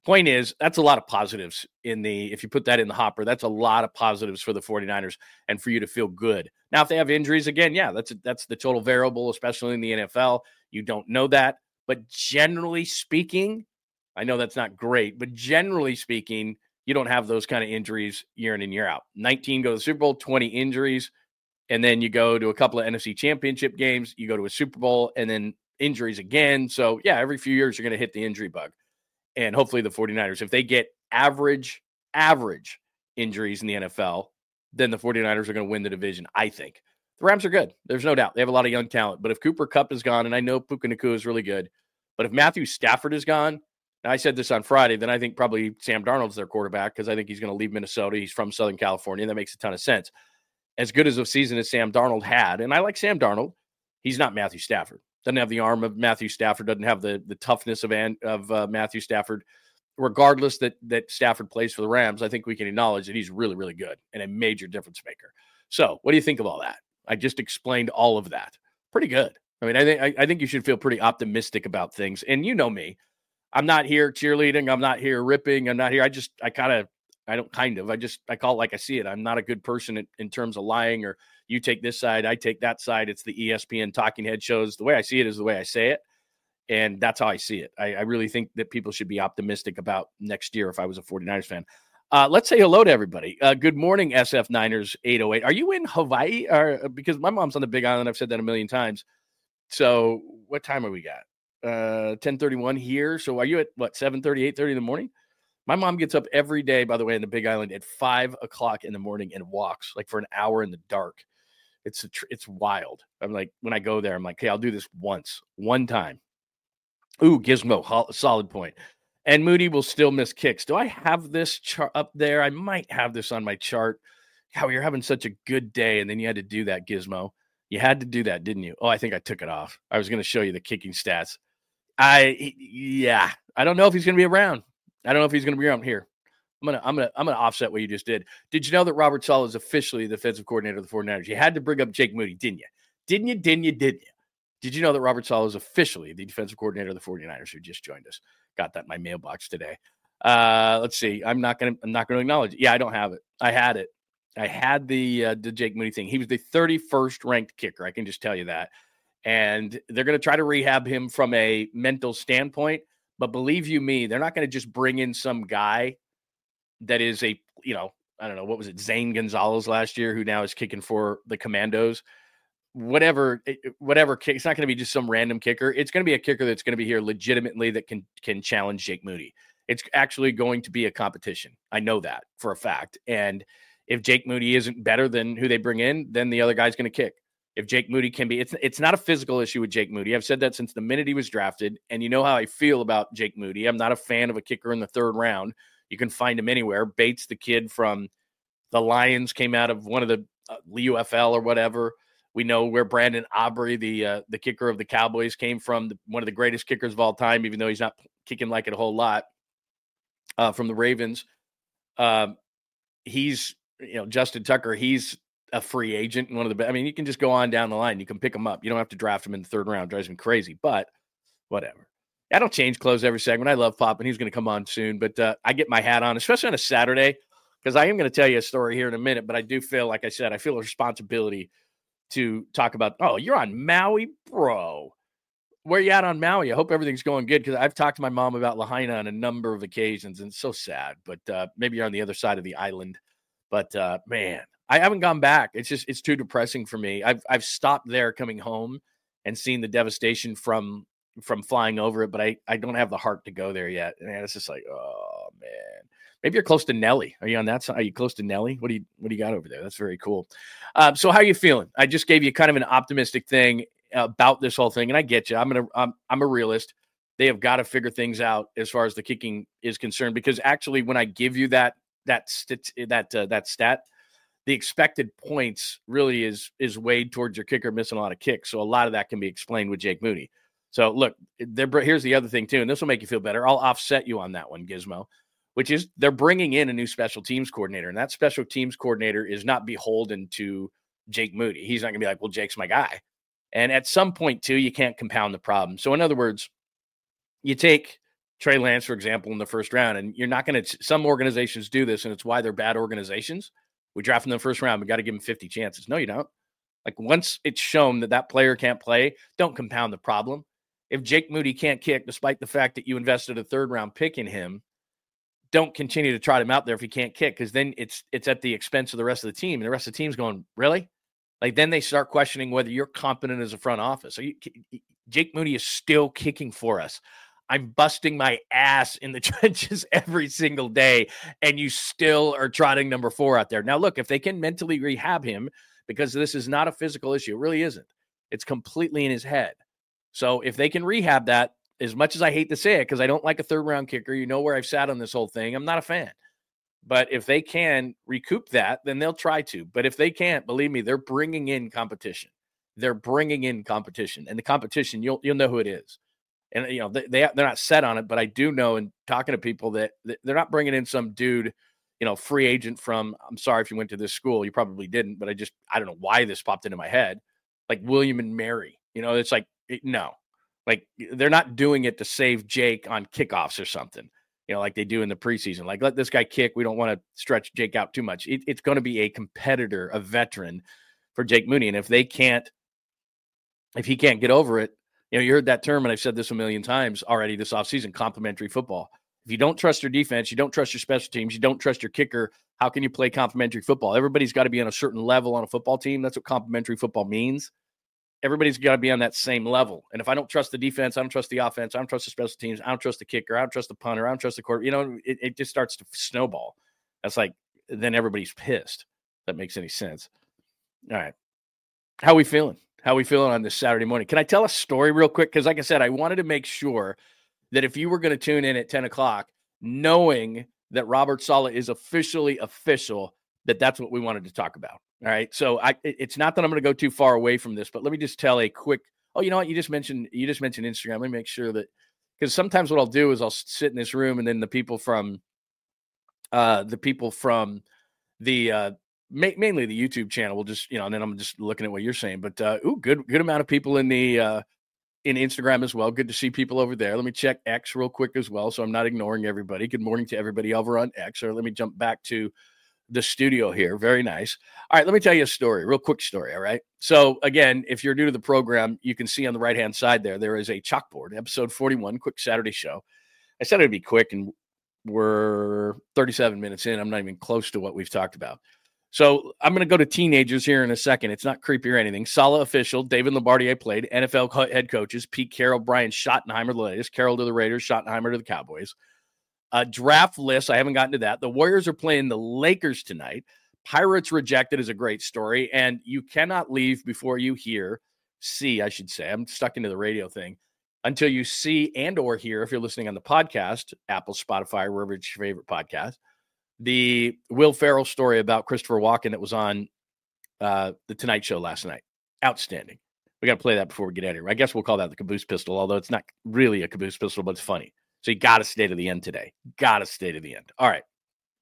Point is, that's a lot of positives if you put that in the hopper, that's a lot of positives for the 49ers and for you to feel good. Now, if they have injuries again, yeah, that's the total variable, especially in the NFL. You don't know that. But generally speaking, I know that's not great, but generally speaking, you don't have those kind of injuries year in and year out. 19 go to the Super Bowl, 20 injuries, and then you go to a couple of NFC Championship games, you go to a Super Bowl, and then injuries again. So, yeah, every few years you're going to hit the injury bug. And hopefully the 49ers, if they get average injuries in the NFL, then the 49ers are going to win the division, I think. The Rams are good. There's no doubt. They have a lot of young talent. But if Cooper Kupp is gone, and I know Puka Nacua is really good, but if Matthew Stafford is gone, and I said this on Friday, then I think probably Sam Darnold's their quarterback because I think he's going to leave Minnesota. He's from Southern California, and that makes a ton of sense. As good as a season as Sam Darnold had, and I like Sam Darnold, he's not Matthew Stafford. Doesn't have the arm of Matthew Stafford, doesn't have the toughness of Matthew Stafford. Regardless that Stafford plays for the Rams, I think we can acknowledge that he's really, really good and a major difference maker. So what do you think of all that? I just explained all of that. Pretty good. I mean, I think you should feel pretty optimistic about things. And you know me. I'm not here cheerleading. I'm not here ripping. I'm not here. I call it like I see it. I'm not a good person in terms of lying or you take this side, I take that side. It's the ESPN talking head shows. The way I see it is the way I say it. And that's how I see it. I really think that people should be optimistic about next year if I was a 49ers fan. Let's say hello to everybody. Good morning, SF Niners 808. Are you in Hawaii? Because my mom's on the Big Island. I've said that a million times. So what time are we got? 10:31 here. So are you at, 7:30, 8:30 in the morning? My mom gets up every day, by the way, in the Big Island at 5 o'clock in the morning and walks like for an hour in the dark. It's wild. I'm like, when I go there, I'm like, okay, I'll do this one time. Ooh, Gizmo, solid point. And Moody will still miss kicks. Do I have this chart up there? I might have this on my chart. How you're having such a good day, and then you had to do that, Gizmo. You had to do that, didn't you? Oh, I think I took it off. I was going to show you the kicking stats. I don't know if he's going to be around. I don't know if he's going to be around here. I'm gonna offset what you just did. Did you know that Robert Saleh is officially the defensive coordinator of the 49ers? You had to bring up Jake Moody, didn't you? Didn't you? Did you know that Robert Saleh is officially the defensive coordinator of the 49ers who just joined us? Got that in my mailbox today. Let's see. I'm not gonna acknowledge it. Yeah, I don't have it. I had it. I had the Jake Moody thing. He was the 31st ranked kicker. I can just tell you that. And they're going to try to rehab him from a mental standpoint. But believe you me, they're not going to just bring in some guy that is I don't know, what was it, Zane Gonzalez last year, who now is kicking for the Commandos. Whatever kick, it's not going to be just some random kicker. It's going to be a kicker that's going to be here legitimately that can challenge Jake Moody. It's actually going to be a competition. I know that for a fact. And if Jake Moody isn't better than who they bring in, then the other guy's going to kick. If Jake Moody can be, it's not a physical issue with Jake Moody. I've said that since the minute he was drafted, and you know how I feel about Jake Moody. I'm not a fan of a kicker in the third round. You can find him anywhere. Bates, the kid from the Lions, came out of one of the UFL or whatever. We know where Brandon Aubrey, the kicker of the Cowboys, came from, one of the greatest kickers of all time, even though he's not kicking like it a whole lot, from the Ravens. He's, Justin Tucker, he's a free agent. One of the best. I mean, you can just go on down the line. You can pick him up. You don't have to draft him in the third round. Drives me crazy, but whatever. I don't change clothes every segment. I love Pop, and he's going to come on soon. But I get my hat on, especially on a Saturday, because I am going to tell you a story here in a minute. But I do feel, like I said, I feel a responsibility to talk about, oh, you're on Maui, bro. Where you at on Maui? I hope everything's going good, because I've talked to my mom about Lahaina on a number of occasions, and it's so sad. But maybe you're on the other side of the island. But, man, I haven't gone back. It's too depressing for me. I've stopped there coming home and seen the devastation from flying over it, but I don't have the heart to go there yet. And it's just like, oh, man. Maybe you're close to Nelly. Are you on that side? Are you close to Nelly? What do you got over there? That's very cool. So how are you feeling? I just gave you kind of an optimistic thing about this whole thing, and I get you. I'm a realist. They have got to figure things out as far as the kicking is concerned, because actually, when I give you that stat, the expected points really is weighed towards your kicker missing a lot of kicks. So a lot of that can be explained with Jake Moody. So look, here's the other thing too, and this will make you feel better. I'll offset you on that one, Gizmo, which is they're bringing in a new special teams coordinator, and that special teams coordinator is not beholden to Jake Moody. He's not going to be like, well, Jake's my guy. And at some point too, you can't compound the problem. So in other words, you take Trey Lance, for example, in the first round. And you're not going to – some organizations do this, and it's why they're bad organizations. We draft in the first round. We got to give them 50 chances. No, you don't. Like, once it's shown that that player can't play, don't compound the problem. If Jake Moody can't kick, despite the fact that you invested a third-round pick in him, don't continue to trot him out there if he can't kick, because then it's at the expense of the rest of the team. And the rest of the team's going, really? Like, then they start questioning whether you're competent as a front office. So Jake Moody is still kicking for us. I'm busting my ass in the trenches every single day, and you still are trotting number 4 out there. Now, look, if they can mentally rehab him, because this is not a physical issue, it really isn't. It's completely in his head. So if they can rehab that, as much as I hate to say it, because I don't like a third-round kicker, you know where I've sat on this whole thing, I'm not a fan. But if they can recoup that, then they'll try to. But if they can't, believe me, they're bringing in competition. They're bringing in competition. And the competition, you'll know who it is. And, you know, they're not set on it, but I do know, in talking to people, that they're not bringing in some dude, you know, free agent from, I'm sorry if you went to this school, you probably didn't, but I don't know why this popped into my head, like William and Mary. You know, it's like, no. Like, they're not doing it to save Jake on kickoffs or something, you know, like they do in the preseason. Like, let this guy kick. We don't want to stretch Jake out too much. It's going to be a competitor, a veteran for Jake Moody. And if he can't get over it, you know, you heard that term, and I've said this a million times already this offseason, complementary football. If you don't trust your defense, you don't trust your special teams, you don't trust your kicker, how can you play complementary football? Everybody's got to be on a certain level on a football team. That's what complementary football means. Everybody's got to be on that same level. And if I don't trust the defense, I don't trust the offense, I don't trust the special teams, I don't trust the kicker, I don't trust the punter, I don't trust the quarterback, you know, it just starts to snowball. That's like, then everybody's pissed. That makes any sense. All right. How we feeling? How we feeling on this Saturday morning? Can I tell a story real quick? Because like I said, I wanted to make sure that if you were going to tune in at 10 o'clock, knowing that Robert Saleh is officially official, that's what we wanted to talk about. All right. So it's not that I'm going to go too far away from this, but let me just tell a quick, you know what? You just mentioned Instagram. Let me make sure that, because sometimes what I'll do is I'll sit in this room, and then the people from mainly the YouTube channel will just, you know, and then I'm just looking at what you're saying, but good amount of people in Instagram as well. Good to see people over there. Let me check X real quick as well, so I'm not ignoring everybody. Good morning to everybody over on X. Or let me jump back to the studio here. Very nice. All right, let me tell you a story, real quick story. All right. So again, if you're new to the program, you can see on the right-hand side there is a chalkboard, episode 41, quick Saturday show. I said it'd be quick, and we're 37 minutes in. I'm not even close to what we've talked about. So I'm going to go to teenagers here in a second. It's not creepy or anything. Saleh official, David Lombardi played, NFL head coaches, Pete Carroll, Brian Schottenheimer, the latest, Carroll to the Raiders, Schottenheimer to the Cowboys. Draft list, I haven't gotten to that. The Warriors are playing the Lakers tonight. Pirates rejected is a great story, and you cannot leave before you see, I should say. I'm stuck into the radio thing. Until you see and or hear, if you're listening on the podcast, Apple, Spotify, wherever it's your favorite podcast, the Will Ferrell story about Christopher Walken that was on the Tonight Show last night. Outstanding. We got to play that before we get out of here. I guess we'll call that the caboose pistol, although it's not really a caboose pistol, but it's funny. So you got to stay to the end today. Got to stay to the end. All right.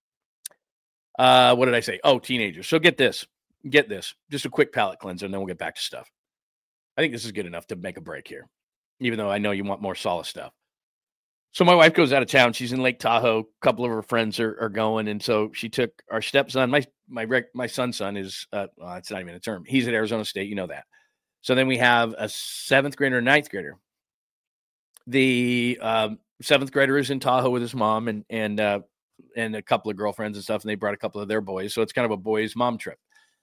What did I say? Oh, teenagers. So get this. Just a quick palate cleanser, and then we'll get back to stuff. I think this is good enough to make a break here, even though I know you want more Saleh stuff. So my wife goes out of town. She's in Lake Tahoe. A couple of her friends are going. And so she took our stepson. My son's son is, it's not even a term. He's at Arizona State. You know that. So then we have a 7th grader and 9th grader. The 7th grader is in Tahoe with his mom and a couple of girlfriends and stuff. And they brought a couple of their boys. So it's kind of a boys' mom trip.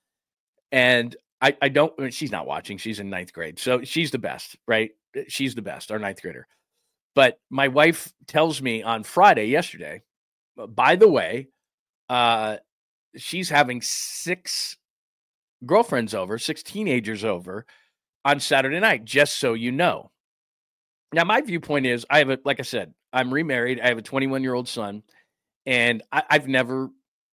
And she's not watching. She's in 9th grade. So she's the best, right? She's the best, our 9th grader. But my wife tells me on Friday, yesterday, by the way, she's having 6 girlfriends over, 6 teenagers over on Saturday night, just so you know. Now, my viewpoint is, like I said, I'm remarried. I have a 21-year-old son, and I've never,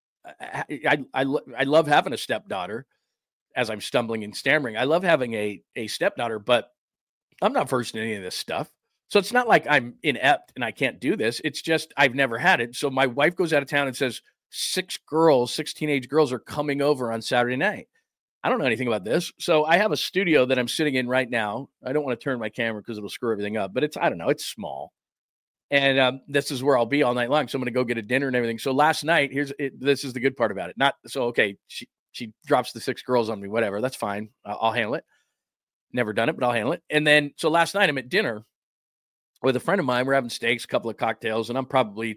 I love having a stepdaughter, as I'm stumbling and stammering. I love having a stepdaughter, but I'm not versed in any of this stuff. So it's not like I'm inept and I can't do this. It's just I've never had it. So my wife goes out of town and says 6 teenage girls are coming over on Saturday night. I don't know anything about this. So I have a studio that I'm sitting in right now. I don't want to turn my camera because it'll screw everything up, but it's small. And this is where I'll be all night long. So I'm going to go get a dinner and everything. So last night, this is the good part about it. Okay, she drops the 6 girls on me, whatever. That's fine. I'll handle it. Never done it, but I'll handle it. And then, so last night I'm at dinner with a friend of mine. We're having steaks, a couple of cocktails, and I'm probably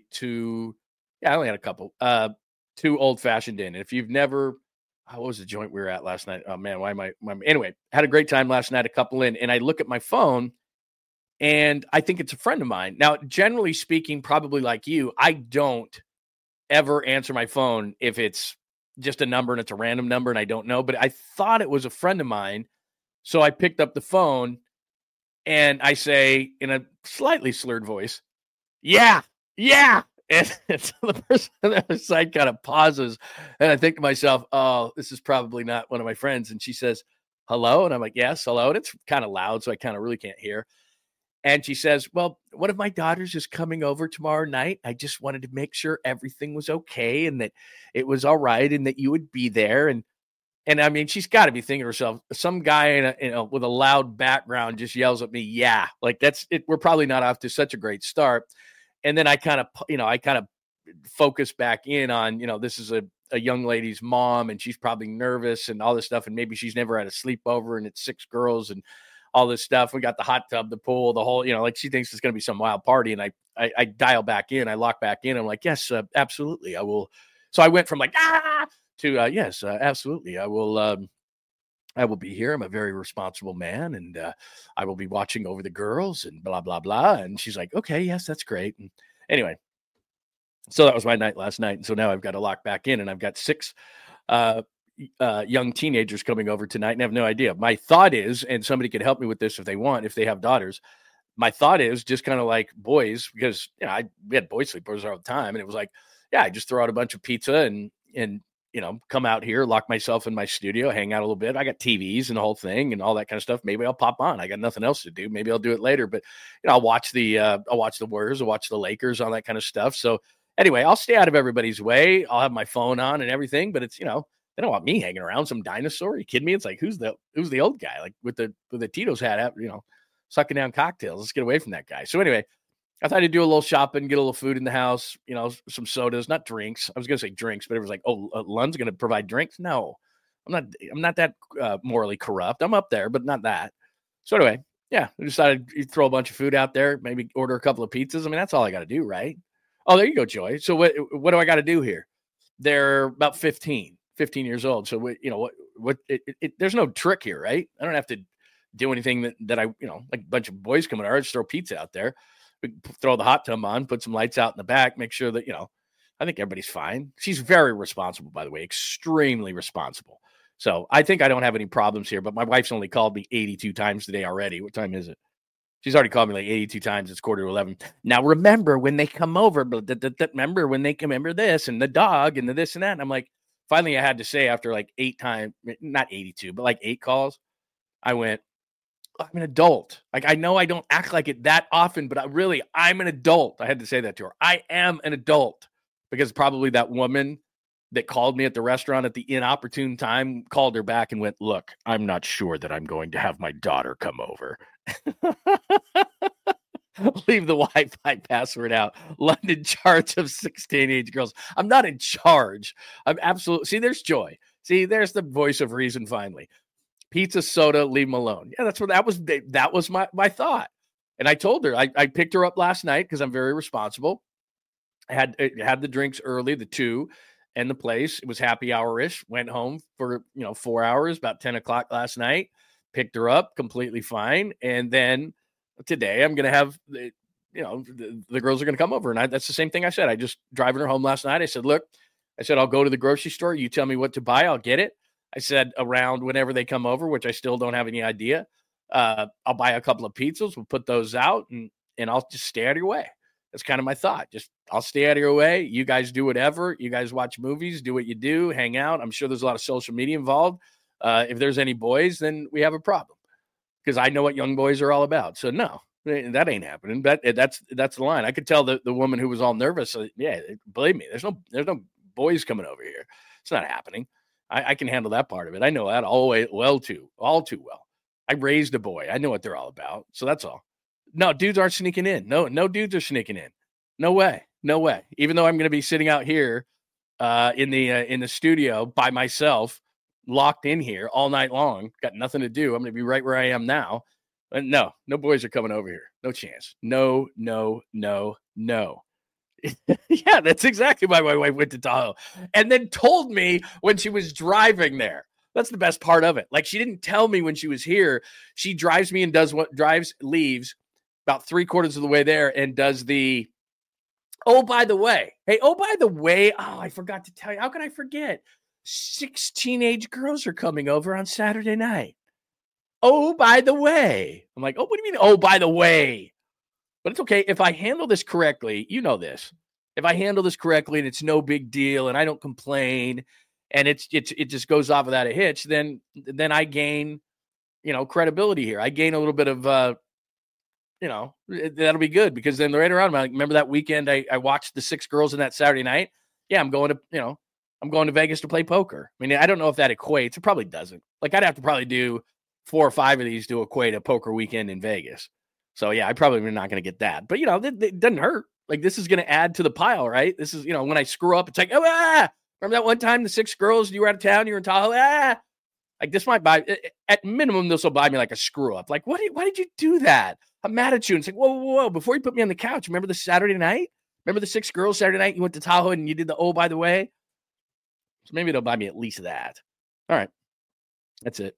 I only had a couple, 2 old-fashioned in. If you've never, what was the joint we were at last night? Oh man, anyway, had a great time last night, a couple in, and I look at my phone and I think it's a friend of mine. Now, generally speaking, probably like you, I don't ever answer my phone if it's just a number and it's a random number and I don't know, but I thought it was a friend of mine. So I picked up the phone and I say in a slightly slurred voice, yeah. And so the person on the other side kind of pauses and I think to myself, oh, this is probably not one of my friends. And she says, hello. And I'm like, yes, hello. And it's kind of loud, so I kind of really can't hear. And she says, well, one of my daughters is coming over tomorrow night. I just wanted to make sure everything was okay and that it was all right and that you would be there. And I mean, she's got to be thinking to herself, some guy with a loud background just yells at me, yeah, like that's it. We're probably not off to such a great start. And then I kind of focus back in on, this is a young lady's mom and she's probably nervous and all this stuff. And maybe she's never had a sleepover and it's 6 girls and all this stuff. We got the hot tub, the pool, the whole, like she thinks it's going to be some wild party. And I dial back in, I lock back in. I'm like, yes, absolutely. I will. So I went from like, to, yes, absolutely. I will be here. I'm a very responsible man and I will be watching over the girls and blah, blah, blah. And she's like, okay, yes, that's great. And anyway, so that was my night last night. And so now I've got to lock back in and I've got 6 young teenagers coming over tonight and I have no idea. My thought is, and somebody could help me with this if they want, if they have daughters, my thought is just kind of like boys, because we had boy sleepovers all the time. And it was like, I just throw out a bunch of pizza and come out here, lock myself in my studio, hang out a little bit. I got TVs and the whole thing and all that kind of stuff. Maybe I'll pop on. I got nothing else to do. Maybe I'll do it later, but I'll watch the Warriors, I'll watch the Lakers, all that kind of stuff. So anyway, I'll stay out of everybody's way. I'll have my phone on and everything, but it's, they don't want me hanging around some dinosaur. Are you kidding me? It's like, who's the old guy? Like with the Tito's hat out, sucking down cocktails. Let's get away from that guy. So anyway, I thought I'd do a little shopping, get a little food in the house, some sodas, not drinks. I was going to say drinks, but it was like, oh, Lund's going to provide drinks. No, I'm not that morally corrupt. I'm up there, but not that. So anyway, I decided to throw a bunch of food out there, maybe order a couple of pizzas. I mean, that's all I got to do, right? Oh, there you go, Joy. So what do I got to do here? They're about 15 years old. So there's no trick here, right? I don't have to do anything that I, like a bunch of boys coming over, just throw pizza out there. Throw the hot tub on, put some lights out in the back, make sure that, I think everybody's fine. She's very responsible, by the way, extremely responsible. So I think I don't have any problems here, but my wife's only called me 82 times today already. What time is it? She's already called me like 82 times. It's 10:45. Now, remember when they come over, remember this and the dog and the this and that. And I'm like, finally I had to say after like 8 times, not 82, but like 8 calls, I went, I'm an adult. Like, I know I don't act like it that often, but I'm an adult. I had to say that to her. I am an adult, because probably that woman that called me at the restaurant at the inopportune time called her back and went, look, I'm not sure that I'm going to have my daughter come over. Leave the Wi-Fi password out. Lund in charge of 6 teenage girls. I'm not in charge. I'm absolutely. See, there's Joy. See, there's the voice of reason finally. Pizza, soda, leave them alone. Yeah, that's what that was. That was my thought. And I told her, I picked her up last night because I'm very responsible. I had the drinks early, the 2 and the place. It was happy hour-ish. Went home for 4 hours, about 10 o'clock last night. Picked her up completely fine. And then today I'm going to have, the girls are going to come over. And that's the same thing I said. I just driving her home last night. I said, look, I'll go to the grocery store. You tell me what to buy. I'll get it. I said around whenever they come over, which I still don't have any idea. I'll buy a couple of pizzas. We'll put those out and I'll just stay out of your way. That's kind of my thought. Just I'll stay out of your way. You guys do whatever. You guys watch movies, do what you do, hang out. I'm sure there's a lot of social media involved. If there's any boys, then we have a problem, because I know what young boys are all about. So no, that ain't happening. That's the line. I could tell the woman who was all nervous. Yeah, believe me, there's no boys coming over here. It's not happening. I can handle that part of it. I know that all too well. I raised a boy. I know what they're all about. So that's all. No, dudes aren't sneaking in. No dudes are sneaking in. No way. Even though I'm going to be sitting out here in the studio by myself, locked in here all night long, got nothing to do. I'm going to be right where I am now. And no boys are coming over here. No chance. No. Yeah, that's exactly why my wife went to Tahoe. And then told me when she was driving there. That's the best part of it. Like, she didn't tell me when she was here. She drives me and leaves about 3/4 of the way there and does the, by the way, I forgot to tell you. How can I forget? 6 teenage girls are coming over on Saturday night. Oh, by the way. I'm like, what do you mean, oh, by the way? But it's okay. If I handle this correctly, you know this. If I handle this correctly and it's no big deal and I don't complain and it just goes off without a hitch, then I gain, credibility here. I gain a little bit of, that'll be good, because then right around, remember that weekend I watched the 6 girls in that Saturday night? Yeah, I'm going to Vegas to play poker. I mean, I don't know if that equates. It probably doesn't. Like, I'd have to probably do 4 or 5 of these to equate a poker weekend in Vegas. So, yeah, I probably am not going to get that. But, it doesn't hurt. Like, this is going to add to the pile, right? This is, when I screw up, it's like, remember that one time the 6 girls, you were out of town, you were in Tahoe? Like, this might buy, at minimum, this will buy me like a screw up. Like, why did you do that? I'm mad at you. And it's like, whoa. Before you put me on the couch, remember the Saturday night? Remember the 6 girls Saturday night? You went to Tahoe and you did the, by the way? So maybe it'll buy me at least that. All right. That's it.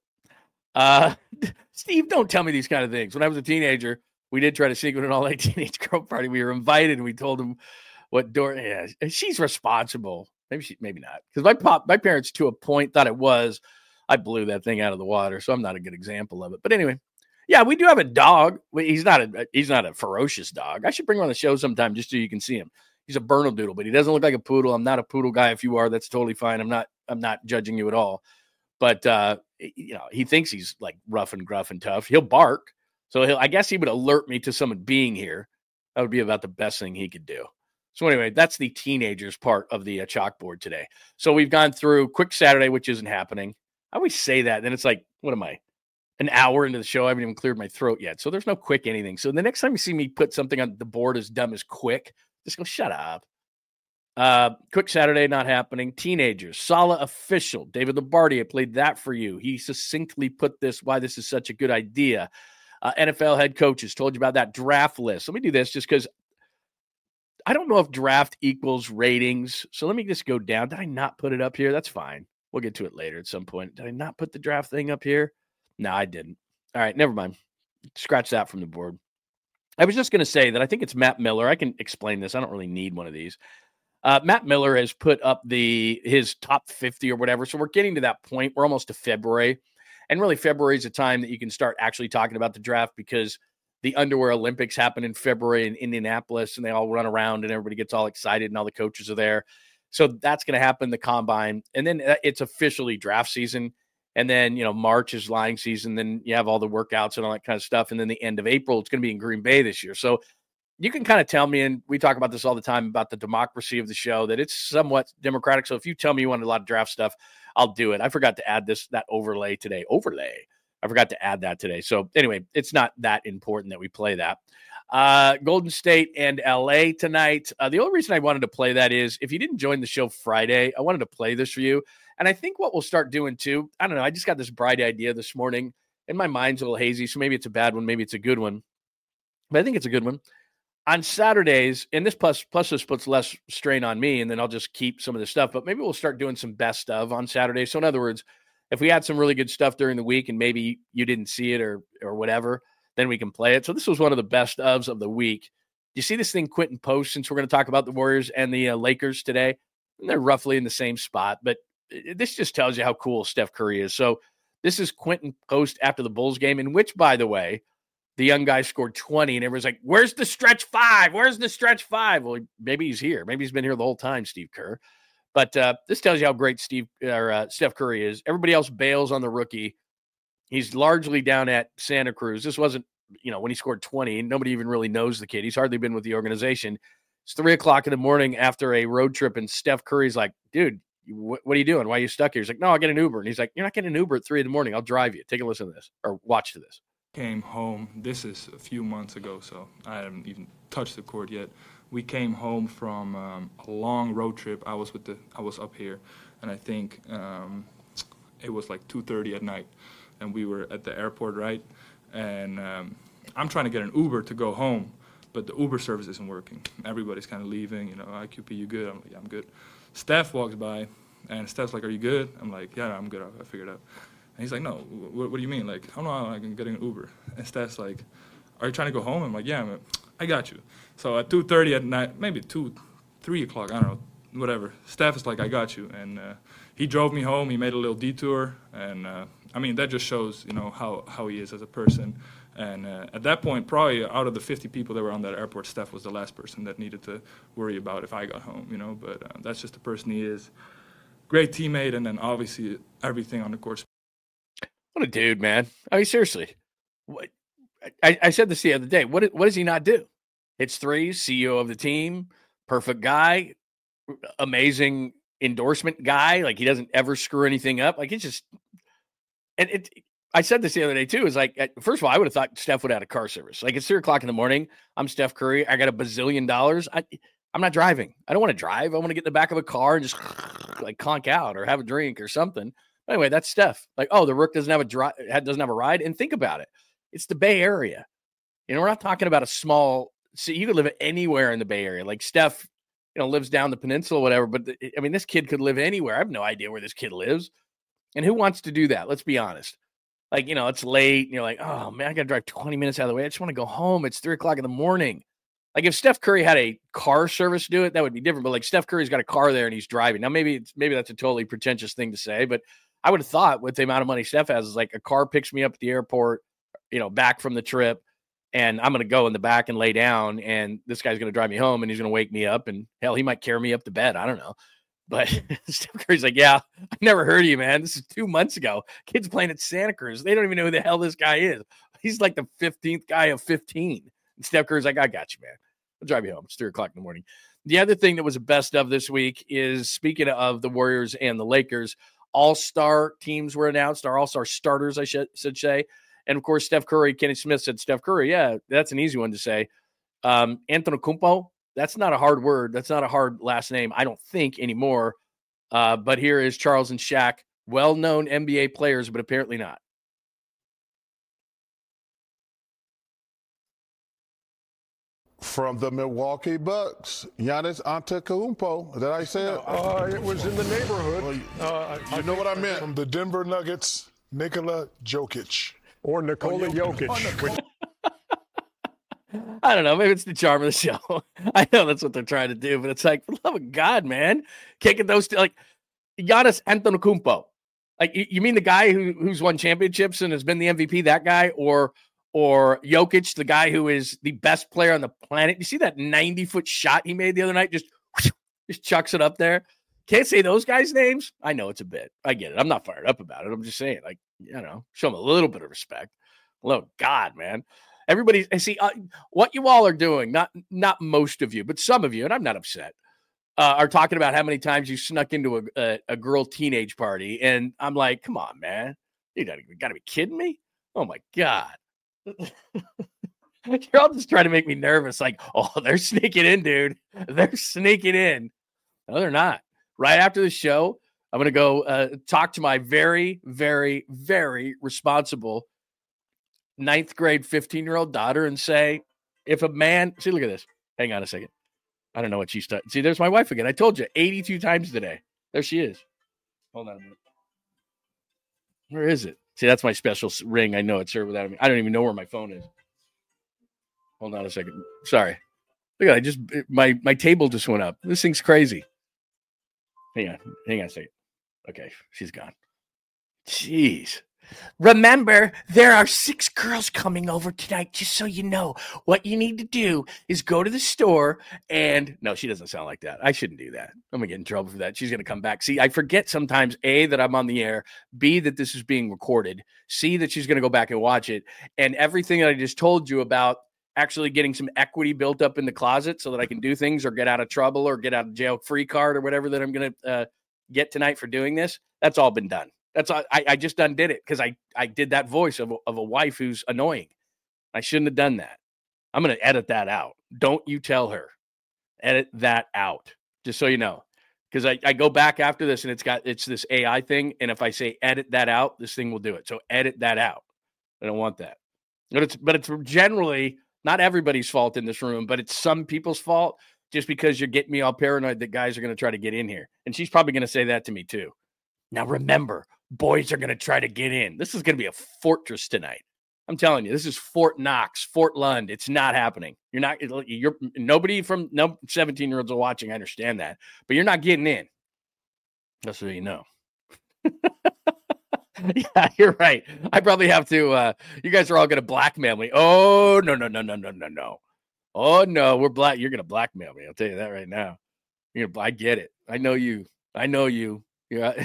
Steve, don't tell me these kind of things. When I was a teenager, we did try to sneak an all-night teenage girl party. We were invited and we told them what door. Yeah, she's responsible. Maybe not. Because my parents, to a point, thought it was. I blew that thing out of the water, so I'm not a good example of it. But anyway, yeah, we do have a dog. He's not a ferocious dog. I should bring him on the show sometime just so you can see him. He's a Bernedoodle, but he doesn't look like a poodle. I'm not a poodle guy. If you are, that's totally fine. I'm not judging you at all. But he thinks he's like rough and gruff and tough. He'll bark. So I guess he would alert me to someone being here. That would be about the best thing he could do. So anyway, that's the teenagers part of the chalkboard today. So we've gone through Quick Saturday, which isn't happening. I always say that. Then it's like, what am I? An hour into the show, I haven't even cleared my throat yet. So there's no quick anything. So the next time you see me put something on the board as dumb as quick, just go, shut up. Quick Saturday, not happening. Teenagers, Saleh official. David Lombardi, I played that for you. He succinctly put why this is such a good idea. NFL head coaches, told you about that draft list. Let me do this just because I don't know if draft equals ratings. So let me just go down. Did I not put it up here? That's fine. We'll get to it later at some point. Did I not put the draft thing up here? No, I didn't. All right, never mind. Scratch that from the board. I was just going to say that I think it's Matt Miller. I can explain this. I don't really need one of these. Matt Miller has put up his top 50 or whatever. So we're getting to that point. We're almost to February. And really, February is a time that you can start actually talking about the draft, because the Underwear Olympics happen in February in Indianapolis, and they all run around and everybody gets all excited and all the coaches are there. So that's going to happen, the combine. And then it's officially draft season. And then, March is lying season. Then you have all the workouts and all that kind of stuff. And then the end of April, it's going to be in Green Bay this year. So you can kind of tell me, and we talk about this all the time, about the democracy of the show, that it's somewhat democratic. So if you tell me you want a lot of draft stuff, I'll do it. I forgot to add that overlay today. I forgot to add that today. So anyway, it's not that important that we play that. Golden State and LA tonight. The only reason I wanted to play that is if you didn't join the show Friday, I wanted to play this for you. And I think what we'll start doing too, I don't know, I just got this bright idea this morning and my mind's a little hazy. So maybe it's a bad one. Maybe it's a good one, but I think it's a good one. On Saturdays, and this plus this puts less strain on me, and then I'll just keep some of the stuff, but maybe we'll start doing some best of on Saturdays. So in other words, if we had some really good stuff during the week and maybe you didn't see it or whatever, then we can play it. So this was one of the best ofs of the week. You see this thing Quentin post, since we're going to talk about the Warriors and the Lakers today, and they're roughly in the same spot, but this just tells you how cool Steph Curry is. So this is Quentin post after the Bulls game, in which, by the way, the young guy scored 20, and everyone's like, where's the stretch 5? Where's the stretch 5? Well, maybe he's here. Maybe he's been here the whole time, Steve Kerr. But this tells you how great Steph Curry is. Everybody else bails on the rookie. He's largely down at Santa Cruz. This wasn't, when he scored 20, nobody even really knows the kid. He's hardly been with the organization. It's 3:00 in the morning after a road trip, and Steph Curry's like, dude, what are you doing? Why are you stuck here? He's like, no, I'll get an Uber. And he's like, you're not getting an Uber at 3 a.m. I'll drive you. Take a listen to this or watch to this. came home. This is a few months ago, so I haven't even touched the court yet. We came home from a long road trip. I was up here, and I think it was like 2:30 at night, and we were at the airport, right? And I'm trying to get an Uber to go home, but the Uber service isn't working. Everybody's kind of leaving. IQP, you good? I'm like, yeah, I'm good. Steph walks by, and Steph's like, are you good? I'm like, yeah, I'm good. I figured it out. And he's like, no, what do you mean? Like, oh, no, I'm getting an Uber. And Steph's like, are you trying to go home? I'm like, yeah, I got you. So at 2:30 at night, maybe 3 o'clock, I don't know, whatever. Steph is like, I got you. And he drove me home. He made a little detour. And, I mean, that just shows, how he is as a person. And at that point, probably out of the 50 people that were on that airport, Steph was the last person that needed to worry about if I got home, But that's just the person he is. Great teammate, and then obviously everything on the court. What a dude, man. I mean, seriously. What I said this the other day. What does he not do? Hits threes, CEO of the team, perfect guy, amazing endorsement guy. Like, he doesn't ever screw anything up. Like, it's just – and I said this the other day, too. Is like, first of all, I would have thought Steph would have had a car service. Like, it's 3 o'clock in the morning. I'm Steph Curry. I got $1 bazillion. I'm not driving. I don't want to drive. I want to get in the back of a car and just, like, conk out or have a drink or something. Anyway, that's Steph. Like, oh, the Rook doesn't have a ride. And think about it. It's the Bay Area. We're not talking about a small – see, you could live anywhere in the Bay Area. Like, Steph, lives down the peninsula or whatever. But, this kid could live anywhere. I have no idea where this kid lives. And who wants to do that? Let's be honest. Like, it's late. And you're like, oh, man, I got to drive 20 minutes out of the way. I just want to go home. It's 3 o'clock in the morning. Like, if Steph Curry had a car service to do it, that would be different. But, like, Steph Curry's got a car there and he's driving. Now, maybe that's a totally pretentious thing to say, but I would have thought with the amount of money Steph has is like a car picks me up at the airport, back from the trip, and I'm going to go in the back and lay down, and this guy's going to drive me home, and he's going to wake me up, and hell, he might carry me up to bed. I don't know. But Steph Curry's like, yeah, I never heard of you, man. This is 2 months ago. Kids playing at Santa Cruz. They don't even know who the hell this guy is. He's like the 15th guy of 15. And Steph Curry's like, I got you, man. I'll drive you home. It's 3 o'clock in the morning. The other thing that was a best of this week is, speaking of the Warriors and the Lakers, all-star teams were announced, our all-star starters, I should say. And, of course, Steph Curry, Kenny Smith said Steph Curry. Yeah, that's an easy one to say. Antetokounmpo, that's not a hard word. That's not a hard last name, I don't think, anymore. But here is Charles and Shaq, well-known NBA players, but apparently not. From the Milwaukee Bucks, Giannis Antetokounmpo. Did I say it? It was in the neighborhood. You know what I meant. From the Denver Nuggets, Nikola Jokic. Or Nikola Jokic. I don't know. Maybe it's the charm of the show. I know that's what they're trying to do, but it's like, for the love of God, man. Can't get those like Giannis Antetokounmpo. Like, you mean the guy who's won championships and has been the MVP, that guy? Or Jokic, the guy who is the best player on the planet? You see that 90-foot shot he made the other night? Just chucks it up there. Can't say those guys' names. I know it's a bit. I get it. I'm not fired up about it. I'm just saying, like, show them a little bit of respect. Oh, God, man. Everybody, I see what you all are doing, not most of you, but some of you, and I'm not upset, are talking about how many times you snuck into a girl teenage party. And I'm like, come on, man. You got to be kidding me. Oh, my God. You're all just trying to make me nervous. Like, oh, they're sneaking in, dude. They're sneaking in. No, they're not. Right after the show, I'm going to go talk to my very, very, very responsible 9th grade 15-year-old daughter and say, if a man, see, look at this. Hang on a second. I don't know what she's done. See, there's my wife again. I told you 82 times today. There she is. Hold on a minute. Where is it? See, that's my special ring. I know it's her without me. I don't even know where my phone is. Hold on a second. Sorry. Look at that. My table just went up. This thing's crazy. Hang on a second. Okay, she's gone. Jeez. Remember, there are 6 girls coming over tonight, just so you know. What you need to do is go to the store and... No, she doesn't sound like that. I shouldn't do that. I'm going to get in trouble for that. She's going to come back. See, I forget sometimes, A, that I'm on the air, B, that this is being recorded, C, that she's going to go back and watch it, and everything that I just told you about actually getting some equity built up in the closet so that I can do things or get out of trouble or get out of jail free card or whatever that I'm going to get tonight for doing this, that's all been done. That's I just undid it because I did that voice of a wife who's annoying. I shouldn't have done that. I'm going to edit that out. Don't you tell her. Edit that out, just so you know. Because I go back after this and it's this AI thing. And if I say edit that out, this thing will do it. So edit that out. I don't want that. But it's generally not everybody's fault in this room, but it's some people's fault just because you're getting me all paranoid that guys are going to try to get in here. And she's probably going to say that to me too. Now remember, boys are going to try to get in. This is going to be a fortress tonight. I'm telling you, this is Fort Knox, Fort Lund. It's not happening. You're nobody from 17-year-olds are watching. I understand that, but you're not getting in. Just so you know. Yeah, you're right. I probably have to. You guys are all going to blackmail me. Oh no. Oh no, we're black. You're going to blackmail me. I'll tell you that right now. I get it. I know you. Yeah.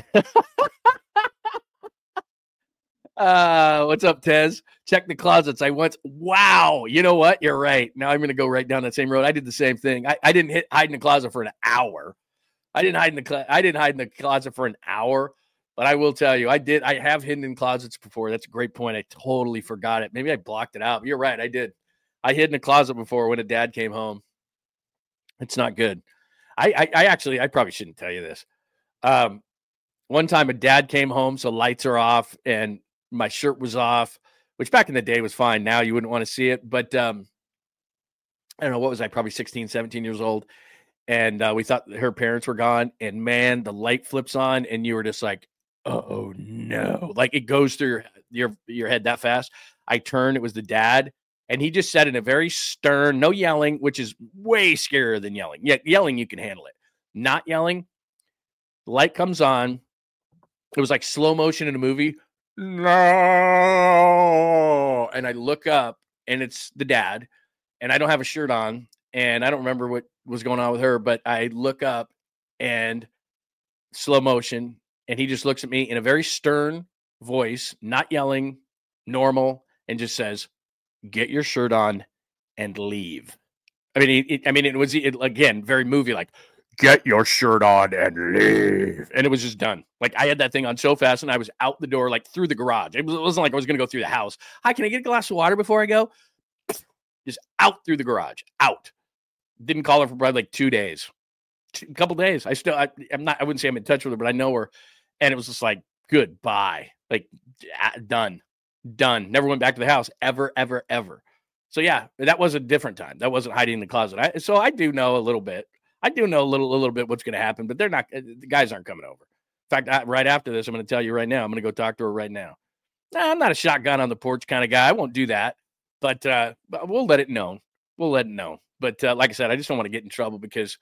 What's up, Tez? Check the closets. Wow. You know what? You're right. Now I'm going to go right down that same road. I did the same thing. I didn't hide in the closet for an hour. I didn't hide in the closet for an hour, but I will tell you, I did. I have hidden in closets before. That's a great point. I totally forgot it. Maybe I blocked it out. You're right. I did. I hid in a closet before when a dad came home. It's not good. I probably shouldn't tell you this. One time a dad came home, so lights are off and my shirt was off, which back in the day was fine. Now you wouldn't want to see it. But I don't know, what was I? Probably 16, 17 years old. And we thought her parents were gone. And man, the light flips on and you were just like, oh no. Like it goes through your head that fast. I turned, it was the dad. And he just said in a very stern, no yelling, which is way scarier than yelling. Yet yelling, you can handle it. Not yelling. The light comes on. It was like slow motion in a movie. No. And I look up and it's the dad and I don't have a shirt on and I don't remember what was going on with her, but I look up and slow motion and he just looks at me in a very stern voice, not yelling, normal, and just says, "Get your shirt on and leave." It was again, very movie like, "Get your shirt on and leave." And it was just done. Like I had that thing on so fast and I was out the door, like through the garage. It wasn't like I was going to go through the house. Hi, can I get a glass of water before I go? Just out through the garage, out. Didn't call her for probably like 2 days, a couple days. I wouldn't say I'm in touch with her, but I know her. And it was just like, goodbye. Like done. Never went back to the house ever. So yeah, that was a different time. That wasn't hiding in the closet. So I do know a little bit. I do know a little bit what's going to happen, but the guys aren't coming over. In fact, right after this, I'm going to tell you right now, I'm going to go talk to her right now. I'm not a shotgun on the porch kind of guy. I won't do that, but we'll let it known. But like I said, I just don't want to get in trouble because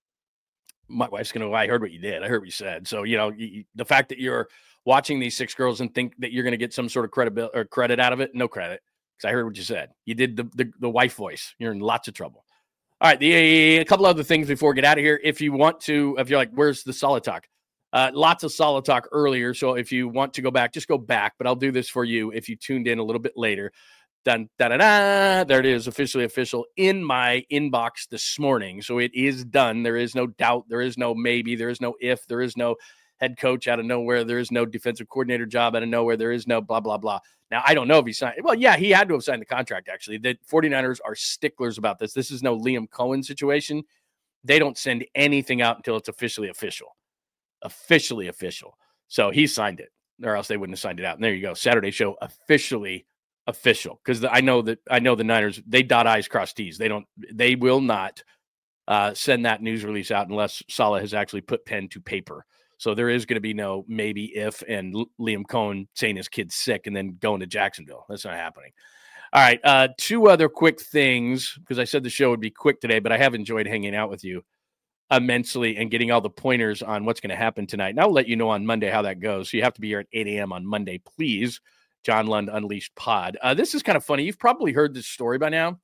my wife's going to, I heard what you did. I heard what you said. So, the fact that you're watching these 6 girls and think that you're going to get some sort of credit out of it, no credit. Because I heard what you said. You did the wife voice. You're in lots of trouble. All right, a couple other things before we get out of here. If you're like, where's the solid talk? Lots of solid talk earlier. So if you want to go back, just go back. But I'll do this for you if you tuned in a little bit later. Dun, da, da, da. There it is, officially official in my inbox this morning. So it is done. There is no doubt. There is no maybe. There is no if. There is no head coach out of nowhere. There is no defensive coordinator job out of nowhere. There is no blah, blah, blah. Now, I don't know if he signed. Well, yeah, he had to have signed the contract, actually. The 49ers are sticklers about this. This is no Liam Cohen situation. They don't send anything out until it's officially official. Officially official. So he signed it, or else they wouldn't have signed it out. And there you go. Saturday show, officially official. Because I know the Niners, they dot I's, cross T's. They will not send that news release out unless Saleh has actually put pen to paper. So there is going to be no maybe if and Liam Cohen saying his kid's sick and then going to Jacksonville. That's not happening. All right. 2 other quick things, because I said the show would be quick today, but I have enjoyed hanging out with you immensely and getting all the pointers on what's going to happen tonight. And I'll let you know on Monday how that goes. So you have to be here at 8 a.m. on Monday, please. John Lund Unleashed pod. This is kind of funny. You've probably heard this story by now.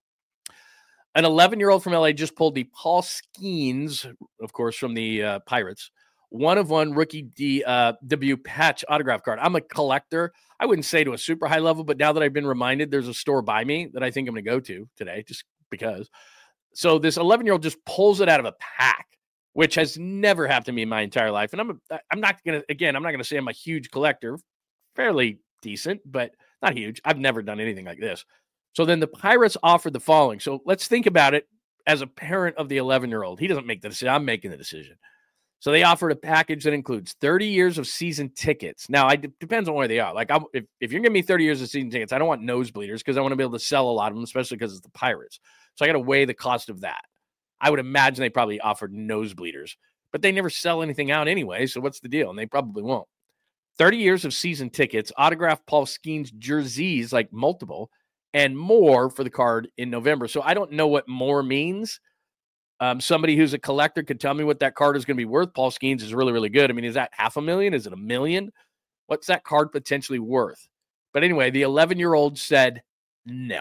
An 11-year-old from LA just pulled the Paul Skeens, of course, from the Pirates. 1-of-1 rookie debut patch autograph card. I'm a collector. I wouldn't say to a super high level, but now that I've been reminded, there's a store by me that I think I'm going to go to today, just because. So this 11-year-old just pulls it out of a pack which has never happened to me in my entire life. And I'm not going to say I'm a huge collector, fairly decent, but not huge. I've never done anything like this. So then the Pirates offered the following. So let's think about it as a parent of the 11-year-old. He doesn't make the decision. I'm making the decision. So they offered a package that includes 30 years of season tickets. Now, it depends on where they are. Like, if you're giving me 30 years of season tickets, I don't want nosebleeders because I want to be able to sell a lot of them, especially because it's the Pirates. So I got to weigh the cost of that. I would imagine they probably offered nosebleeders, but they never sell anything out anyway. So what's the deal? And they probably won't. 30 years of season tickets, autographed Paul Skeens jerseys, like multiple, and more for the card in November. So I don't know what more means. Somebody who's a collector could tell me what that card is going to be worth. Paul Skeens is really, really good. I mean, is that $500,000? Is it $1 million? What's that card potentially worth? But anyway, the 11-year-old said no.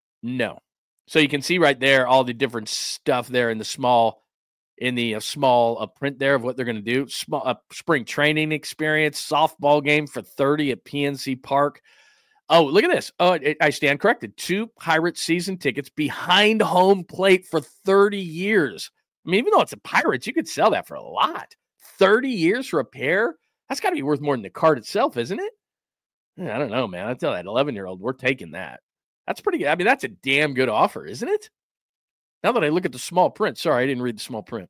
So you can see right there all the different stuff there in the small print there of what they're going to do. Spring training experience, softball game for 30 at PNC Park. Oh, look at this. Oh, I stand corrected. 2 Pirates season tickets behind home plate for 30 years. I mean, even though it's a Pirates, you could sell that for a lot. 30 years for a pair? That's got to be worth more than the card itself, isn't it? I don't know, man. I tell that 11-year-old, we're taking that. That's pretty good. I mean, that's a damn good offer, isn't it? Now that I look at the small print. Sorry, I didn't read the small print.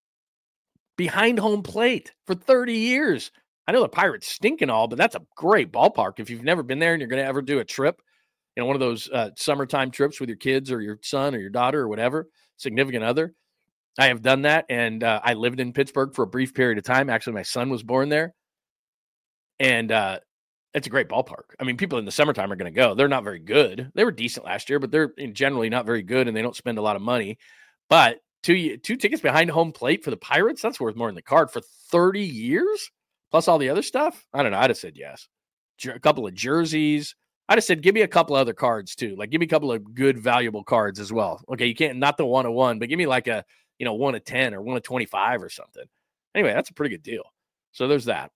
Behind home plate for 30 years. I know the Pirates stink and all, but that's a great ballpark. If you've never been there and you're going to ever do a trip, one of those summertime trips with your kids or your son or your daughter or whatever, significant other. I have done that, and I lived in Pittsburgh for a brief period of time. Actually, my son was born there, and it's a great ballpark. I mean, people in the summertime are going to go. They're not very good. They were decent last year, but they're generally not very good, and they don't spend a lot of money. But two tickets behind home plate for the Pirates, that's worth more than the card for 30 years? Plus all the other stuff? I don't know. I'd have said yes. A couple of jerseys. I'd have said, give me a couple of other cards too. Like, give me a couple of good, valuable cards as well. Okay, you can't, not the 1-of-1, but give me like a, 1-of-10 or 1-of-25 or something. Anyway, that's a pretty good deal. So there's that.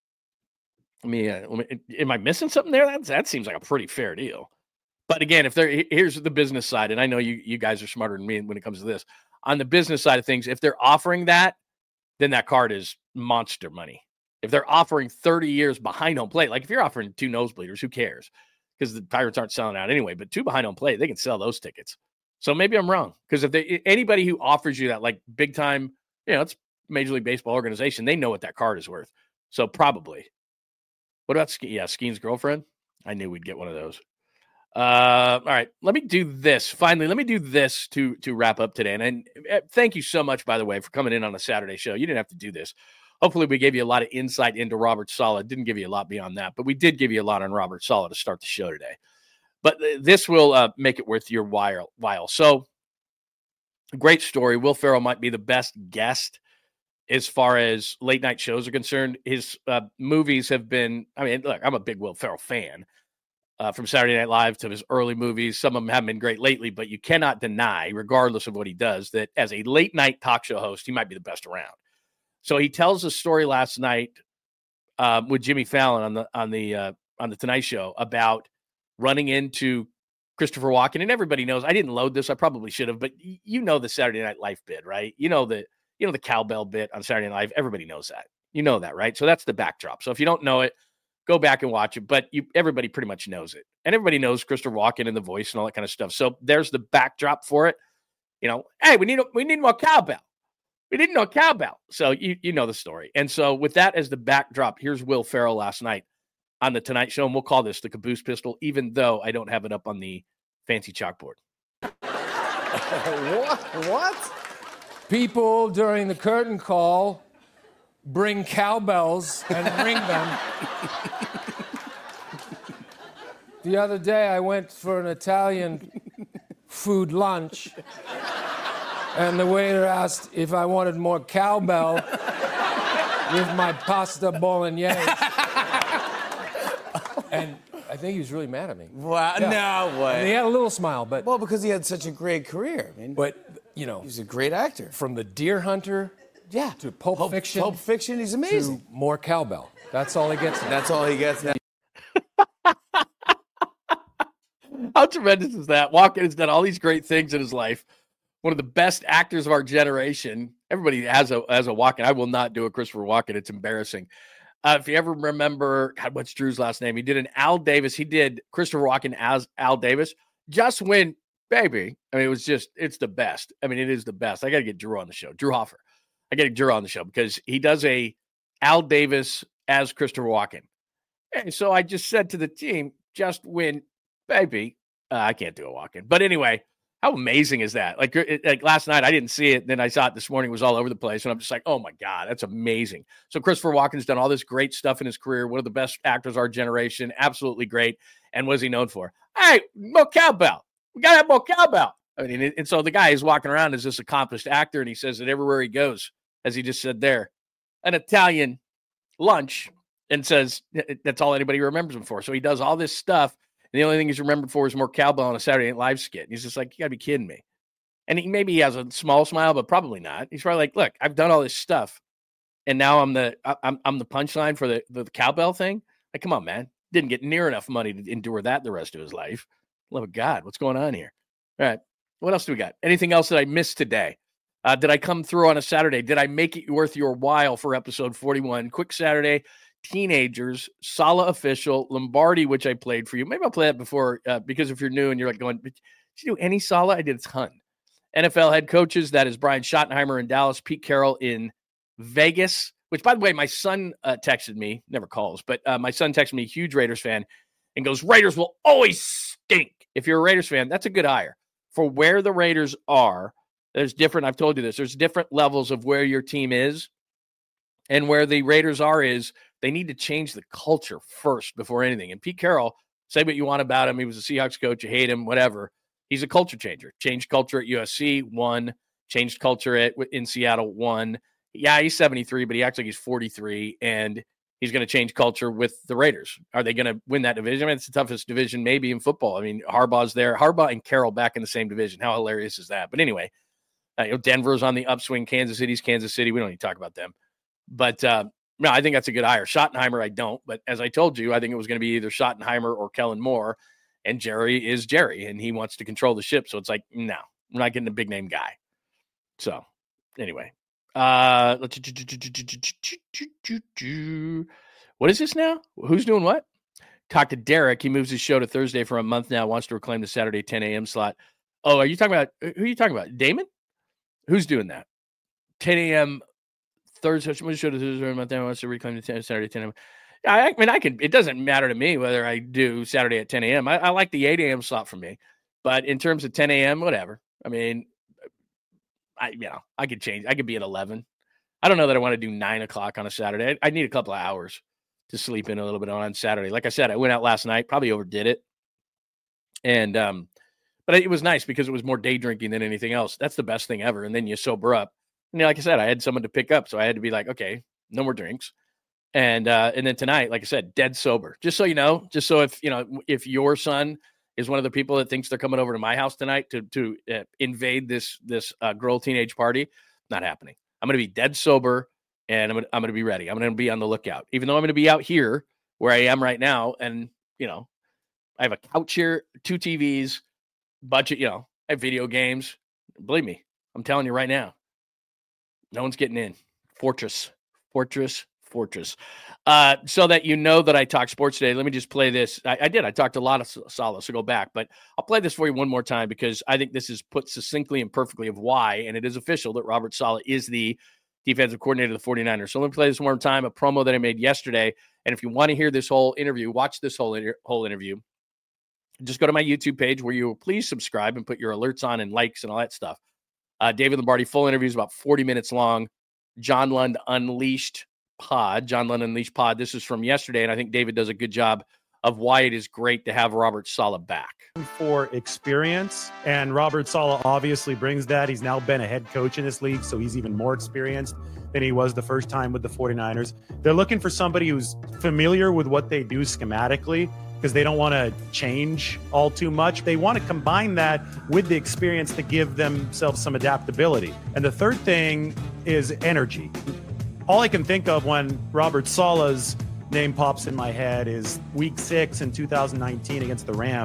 Am I missing something there? That seems like a pretty fair deal. But again, here's the business side, and I know you guys are smarter than me when it comes to this. On the business side of things, if they're offering that, then that card is monster money. If they're offering 30 years behind home plate, like if you're offering 2 nosebleeders, who cares? Because the Pirates aren't selling out anyway, but 2 behind home plate, they can sell those tickets. So maybe I'm wrong. Because if anybody who offers you that, like big time, it's Major League Baseball organization, they know what that card is worth. So probably. What about Skeen's girlfriend? I knew we'd get one of those. All right, let me do this. Finally, let me do this to wrap up today. And thank you so much, by the way, for coming in on a Saturday show. You didn't have to do this. Hopefully, we gave you a lot of insight into Robert Saleh. Didn't give you a lot beyond that, but we did give you a lot on Robert Saleh to start the show today. But this will make it worth your while. So, great story. Will Ferrell might be the best guest as far as late night shows are concerned. His movies have been, look, I'm a big Will Ferrell fan. From Saturday Night Live to his early movies. Some of them haven't been great lately, but you cannot deny, regardless of what he does, that as a late night talk show host, he might be the best around. So he tells a story last night with Jimmy Fallon on the Tonight Show about running into Christopher Walken. And everybody knows, I didn't load this, I probably should have, but the Saturday Night Live bit, right? The cowbell bit on Saturday Night Live. Everybody knows that. You know that, right? So that's the backdrop. So if you don't know it, go back and watch it. But everybody pretty much knows it. And everybody knows Christopher Walken and the voice and all that kind of stuff. So there's the backdrop for it. Hey, we need more cowbell. We didn't know cowbell. So you know the story. And so with that as the backdrop, here's Will Ferrell last night on the Tonight Show. And we'll call this the Caboose Pistol, even though I don't have it up on the fancy chalkboard. What? People during the curtain call bring cowbells and ring them. The other day, I went for an Italian food lunch, and the waiter asked if I wanted more cowbell with my pasta bolognese. And I think he was really mad at me. Wow, yeah. No way. And he had a little smile, but... Well, because he had such a great career. But, he was a great actor. From The Deer Hunter... Yeah. To Pulp Fiction. Pulp Fiction, he's amazing. To more cowbell. That's all he gets now. That's all he gets now. How tremendous is that? Walken has done all these great things in his life. One of the best actors of our generation. everybody has a Walken. I will not do a Christopher Walken. It's embarrassing. If you ever remember, God, what's Drew's last name? He did an Al Davis. He did Christopher Walken as Al Davis. Just when, baby. I mean, it's the best. I mean, it is the best. I got to get Drew on the show. Drew Hoffer. I got to get Drew on the show because he does a Al Davis as Christopher Walken. And so I just said to the team, just when, baby, I can't do a Walken. But anyway, how amazing is that? Like last night, I didn't see it. Then I saw it this morning. It was all over the place. And I'm just like, oh, my God, that's amazing. So Christopher Walken's done all this great stuff in his career. One of the best actors our generation. Absolutely great. And what is he known for? Hey, more cowbell. We got to have more cowbell. I mean, and so the guy is walking around as this accomplished actor, and he says that everywhere he goes, as he just said there, an Italian lunch, and says that's all anybody remembers him for. So he does all this stuff. And the only thing he's remembered for is more cowbell on a Saturday Night Live skit. And he's just like, you got to be kidding me. And maybe he has a small smile, but probably not. He's probably like, look, I've done all this stuff, and now I'm the punchline for the cowbell thing. Like, come on, man. Didn't get near enough money to endure that the rest of his life. Love of God, what's going on here? All right, what else do we got? Anything else that I missed today? Did I come through on a Saturday? Did I make it worth your while for episode 41? Quick Saturday. Teenagers, Saleh official, Lombardi, which I played for you. Maybe I'll play that before because if you're new and you're like going, did you do any Saleh? I did a ton. NFL head coaches, that is Brian Schottenheimer in Dallas, Pete Carroll in Vegas, which, by the way, my son texted me, never calls, but my son texted me, huge Raiders fan, and goes, Raiders will always stink. If you're a Raiders fan, that's a good hire. For where the Raiders are, there's different, I've told you this, there's different levels of where your team is. And where the Raiders are is they need to change the culture first before anything. And Pete Carroll, say what you want about him. He was a Seahawks coach. You hate him, whatever. He's a culture changer. Changed culture at USC, won. Changed culture in Seattle, won. Yeah, he's 73, but he acts like he's 43. And he's going to change culture with the Raiders. Are they going to win that division? I mean, it's the toughest division maybe in football. I mean, Harbaugh's there. Harbaugh and Carroll back in the same division. How hilarious is that? But anyway, Denver's on the upswing. Kansas City's Kansas City. We don't need to talk about them. But no, I think that's a good hire. Schottenheimer, I don't. But as I told you, I think it was going to be either Schottenheimer or Kellen Moore. And Jerry is Jerry, and he wants to control the ship. So it's like, no, we're not getting a big name guy. So anyway, what is this now? Who's doing what? Talk to Derek. He moves his show to Thursday for a month now, wants to reclaim the Saturday 10 a.m. slot. Oh, are you talking about, who are you talking about? Damon? Who's doing that? 10 a.m. Thursday, show to Thursday a month now, wants to reclaim the Saturday 10 a.m. I mean, it doesn't matter to me whether I do Saturday at 10 a.m. I like the 8 a.m. slot for me. But in terms of 10 a.m., whatever. I mean, I could change. I could be at 11. I don't know that I want to do 9 o'clock on a Saturday. I need a couple of hours to sleep in a little bit on Saturday. Like I said, I went out last night, probably overdid it. And, but it was nice because it was more day drinking than anything else. That's the best thing ever. And then you sober up. And like I said, I had someone to pick up. So I had to be like, okay, no more drinks. And then tonight, like I said, dead sober. Just so you know, just so if your son is one of the people that thinks they're coming over to my house tonight to invade this girl teenage party, not happening. I'm going to be dead sober, and I'm going to be ready. I'm going to be on the lookout, even though I'm going to be out here where I am right now. And I have a couch here, 2 TVs, budget. I have video games. Believe me, I'm telling you right now, no one's getting in. Fortress. So that you know that I talk sports today, let me just play this. I did. I talked a lot of Saleh, so go back. But I'll play this for you one more time because I think this is put succinctly and perfectly of why, and it is official that Robert Saleh is the defensive coordinator of the 49ers. So let me play this one more time, a promo that I made yesterday. And if you want to hear this whole interview, watch this whole interview. Just go to my YouTube page where you will please subscribe and put your alerts on and likes and all that stuff. David Lombardi, full interview is about 40 minutes long. John Lund Unleashed Pod. This is from yesterday, and I think David does a good job of why it is great to have Robert Saleh back. For experience, and Robert Saleh obviously brings that. He's now been a head coach in this league, so he's even more experienced than he was the first time with the 49ers. They're looking for somebody who's familiar with what they do schematically because they don't want to change all too much. They want to combine that with the experience to give themselves some adaptability. And the third thing is energy. All I can think of when Robert Saleh's name pops in my head is week 6 in 2019 against the Rams.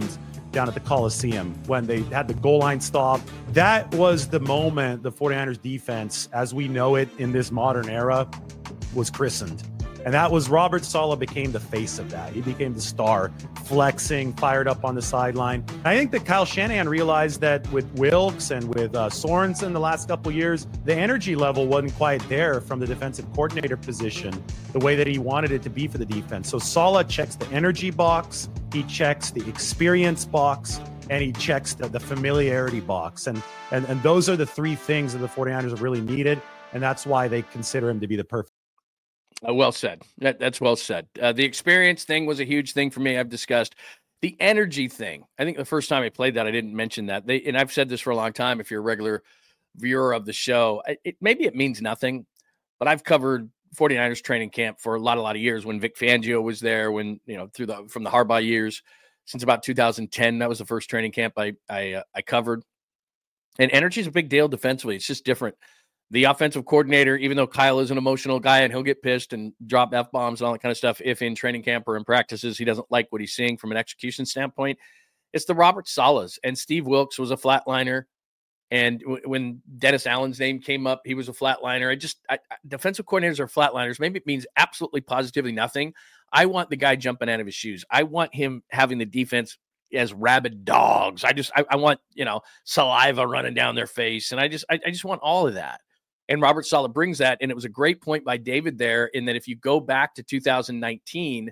down at the Coliseum when they had the goal line stop. That was the moment the 49ers defense, as we know it in this modern era, was christened. And that was Robert Saleh became the face of that. He became the star, flexing, fired up on the sideline. I think that Kyle Shanahan realized that with Wilks and with Sorensen the last couple of years, the energy level wasn't quite there from the defensive coordinator position, the way that he wanted it to be for the defense. So Saleh checks the energy box, he checks the experience box, and he checks the familiarity box. And those are the three things that the 49ers have really needed, and that's why they consider him to be the perfect. Well said. That's well said. The experience thing was a huge thing for me. I've discussed the energy thing. I think the first time I played that, I didn't mention that. And I've said this for a long time. If you're a regular viewer of the show, maybe it means nothing, but I've covered 49ers training camp for a lot of years. When Vic Fangio was there, when from the Harbaugh years, since about 2010, that was the first training camp I covered. And energy is a big deal defensively. It's just different. The offensive coordinator, even though Kyle is an emotional guy and he'll get pissed and drop F-bombs and all that kind of stuff, if in training camp or in practices he doesn't like what he's seeing from an execution standpoint, it's the Robert Salehs. And Steve Wilks was a flatliner. And when Dennis Allen's name came up, he was a flatliner. Defensive coordinators are flatliners. Maybe it means absolutely positively nothing. I want the guy jumping out of his shoes. I want him having the defense as rabid dogs. I want, saliva running down their face. And I just want all of that. And Robert Saleh brings that, and it was a great point by David there in that if you go back to 2019,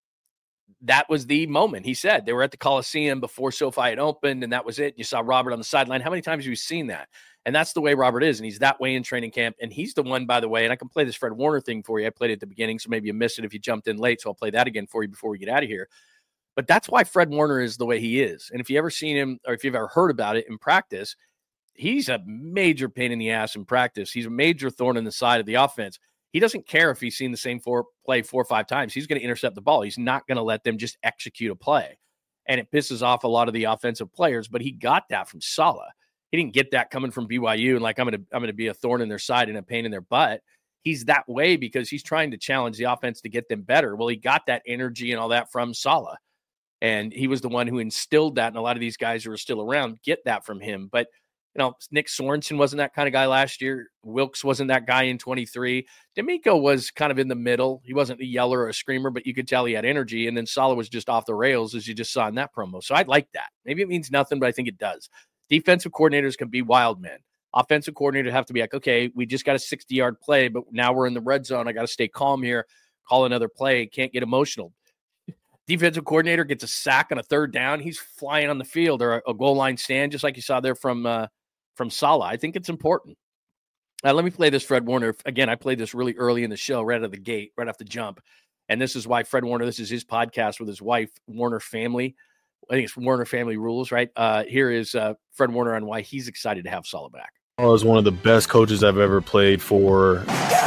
that was the moment. He said they were at the Coliseum before SoFi had opened, and that was it. You saw Robert on the sideline. How many times have you seen that? And that's the way Robert is, and he's that way in training camp. And he's the one, by the way, and I can play this Fred Warner thing for you. I played it at the beginning, so maybe you missed it if you jumped in late, so I'll play that again for you before we get out of here. But that's why Fred Warner is the way he is. And if you've ever seen him or if you've ever heard about it in practice, he's a major pain in the ass in practice. He's a major thorn in the side of the offense. He doesn't care if he's seen the same play 4 or 5 times. He's going to intercept the ball. He's not going to let them just execute a play. And it pisses off a lot of the offensive players, but he got that from Saleh. He didn't get that coming from BYU and like, I'm going to be a thorn in their side and a pain in their butt. He's that way because he's trying to challenge the offense to get them better. Well, he got that energy and all that from Saleh. And he was the one who instilled that. And a lot of these guys who are still around get that from him. But Nick Sorensen wasn't that kind of guy last year. Wilks wasn't that guy in 23. D'Amico was kind of in the middle. He wasn't a yeller or a screamer, but you could tell he had energy. And then Saleh was just off the rails, as you just saw in that promo. So I like that. Maybe it means nothing, but I think it does. Defensive coordinators can be wild men. Offensive coordinators have to be like, okay, we just got a 60-yard play, but now we're in the red zone. I got to stay calm here, call another play, can't get emotional. Defensive coordinator gets a sack on a third down. He's flying on the field or a goal line stand, just like you saw there from Saleh. I think it's important. Let me play this Fred Warner. Again, I played this really early in the show, right out of the gate, right off the jump. And this is why Fred Warner, this is his podcast with his wife, Warner Family. I think it's Warner Family Rules, right? Here is Fred Warner on why he's excited to have Saleh back. I was one of the best coaches I've ever played for.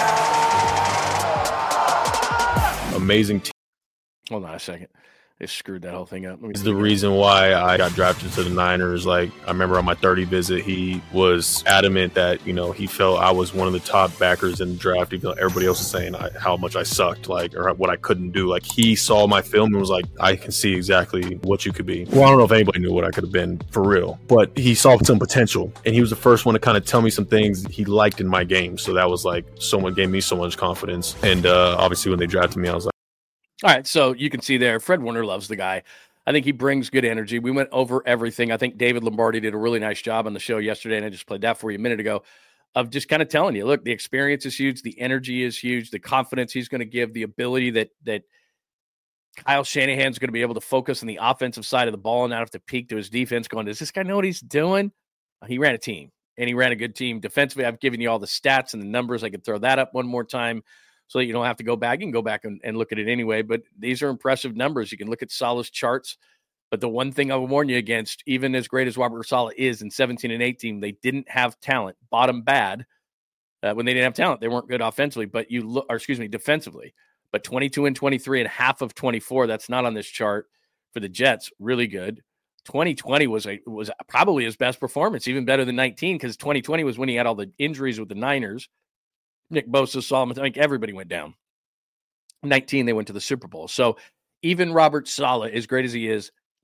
Amazing team. Hold on a second. They screwed that whole thing up. It's the reason why I got drafted to the Niners. Like, I remember on my 30 visit, he was adamant that, he felt I was one of the top backers in the draft, even though everybody else was saying how much I sucked, or what I couldn't do. Like, he saw my film and was like, I can see exactly what you could be. Well, I don't know if anybody knew what I could have been for real, but he saw some potential. And he was the first one to kind of tell me some things he liked in my game. So that was like, someone gave me so much confidence. And obviously when they drafted me, I was like, all right, so you can see there, Fred Warner loves the guy. I think he brings good energy. We went over everything. I think David Lombardi did a really nice job on the show yesterday, and I just played that for you a minute ago, of just kind of telling you, look, the experience is huge, the energy is huge, the confidence he's going to give, the ability that Kyle Shanahan's going to be able to focus on the offensive side of the ball and not have to peek to his defense going, does this guy know what he's doing? He ran a team, and he ran a good team. Defensively, I've given you all the stats and the numbers. I could throw that up one more time, so that you don't have to go back. You can go back and look at it anyway, but these are impressive numbers. You can look at Saleh's charts, but the one thing I would warn you against, even as great as Robert Saleh is in 17 and 18, they didn't have talent. Bottom bad. When they didn't have talent, they weren't good offensively, but defensively. But 22 and 23 and half of 24, that's not on this chart for the Jets, really good. 2020 was probably his best performance, even better than 19, because 2020 was when he had all the injuries with the Niners. Nick Bosa, Solomon, I think everybody went down. 19, they went to the Super Bowl. So even Robert Saleh, as great as he is,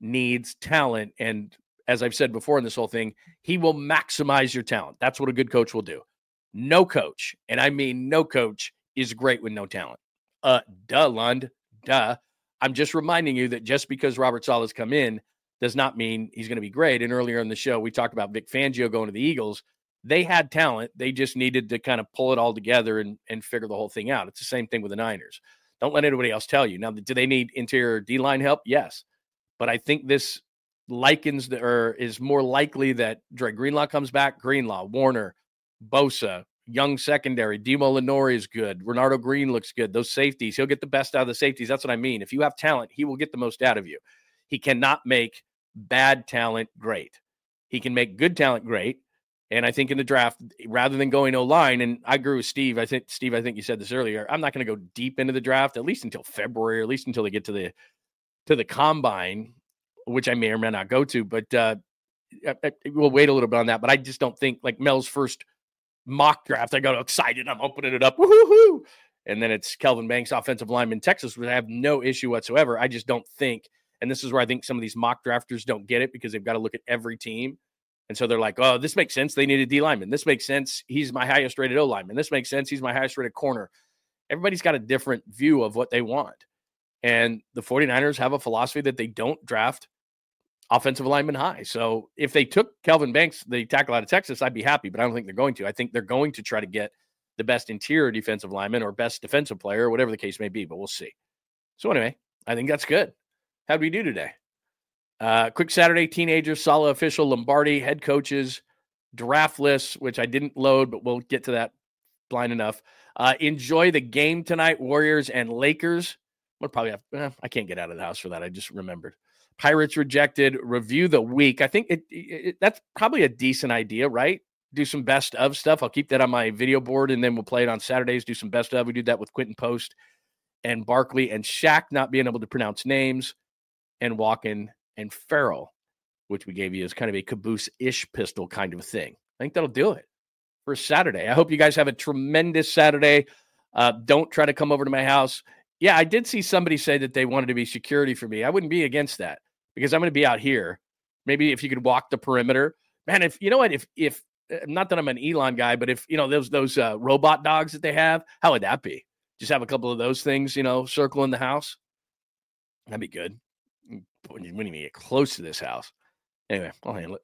needs talent. And as I've said before in this whole thing, he will maximize your talent. That's what a good coach will do. No coach, and I mean no coach, is great with no talent. Duh, Lund, duh. I'm just reminding you that just because Robert Saleh's come in does not mean he's going to be great. And earlier in the show, we talked about Vic Fangio going to the Eagles. They had talent. They just needed to kind of pull it all together and figure the whole thing out. It's the same thing with the Niners. Don't let anybody else tell you. Now, do they need interior D-line help? Yes. But I think this is more likely that Dre Greenlaw comes back. Greenlaw, Warner, Bosa, young secondary. Demo Lenore is good. Renardo Green looks good. Those safeties, he'll get the best out of the safeties. That's what I mean. If you have talent, he will get the most out of you. He cannot make bad talent great. He can make good talent great. And I think in the draft, rather than going O-line, and I agree with Steve. I think you said this earlier. I'm not going to go deep into the draft, at least until February, or at least until they get to the combine, which I may or may not go to. But we'll wait a little bit on that. But I just don't think, like Mel's first mock draft, I got excited. I'm opening it up. Woohoo! And then it's Kelvin Banks, offensive lineman, Texas, which I have no issue whatsoever. I just don't think, and this is where I think some of these mock drafters don't get it, because they've got to look at every team. And so they're like, oh, this makes sense. They need a D lineman. This makes sense. He's my highest rated O lineman. This makes sense. He's my highest rated corner. Everybody's got a different view of what they want. And the 49ers have a philosophy that they don't draft offensive linemen high. So if they took Kelvin Banks, the tackle out of Texas, I'd be happy, but I don't think they're going to. I think they're going to try to get the best interior defensive lineman or best defensive player, or whatever the case may be, but we'll see. So anyway, I think that's good. How'd we do today? Quick Saturday, teenagers, Saleh official, Lombardi, head coaches, draft lists, which I didn't load, but we'll get to that blind enough. Enjoy the game tonight, Warriors and Lakers. We'll probably have, I can't get out of the house for that. I just remembered. Pirates rejected, review the week. I think that's probably a decent idea, right? Do some best of stuff. I'll keep that on my video board, and then we'll play it on Saturdays, do some best of. We did that with Quentin Post and Barkley and Shaq not being able to pronounce names, and Walken and Farrell, which we gave you as kind of a caboose-ish pistol kind of a thing. I think that'll do it for Saturday. I hope you guys have a tremendous Saturday. Don't try to come over to my house. Yeah, I did see somebody say that they wanted to be security for me. I wouldn't be against that, because I'm going to be out here. Maybe if you could walk the perimeter. Man, if you know what, if not that I'm an Elon guy, but if, you know, those robot dogs that they have, how would that be? Just have a couple of those things, circling the house. That'd be good. When you get close to this house. Anyway, I'll handle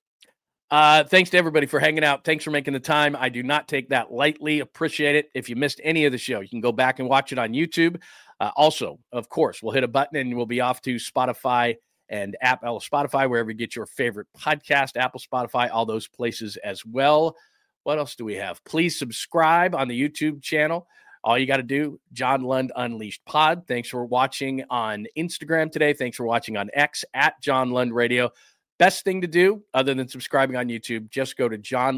it. Thanks to everybody for hanging out. Thanks for making the time. I do not take that lightly. Appreciate it. If you missed any of the show, you can go back and watch it on YouTube. Also, of course, we'll hit a button and we'll be off to Spotify and Apple, Spotify, wherever you get your favorite podcast, Apple, Spotify, all those places as well. What else do we have? Please subscribe on the YouTube channel. All you got to do, John Lund Unleashed Pod. Thanks for watching on Instagram today. Thanks for watching on X at John Lund Radio. Best thing to do, other than subscribing on YouTube, just go to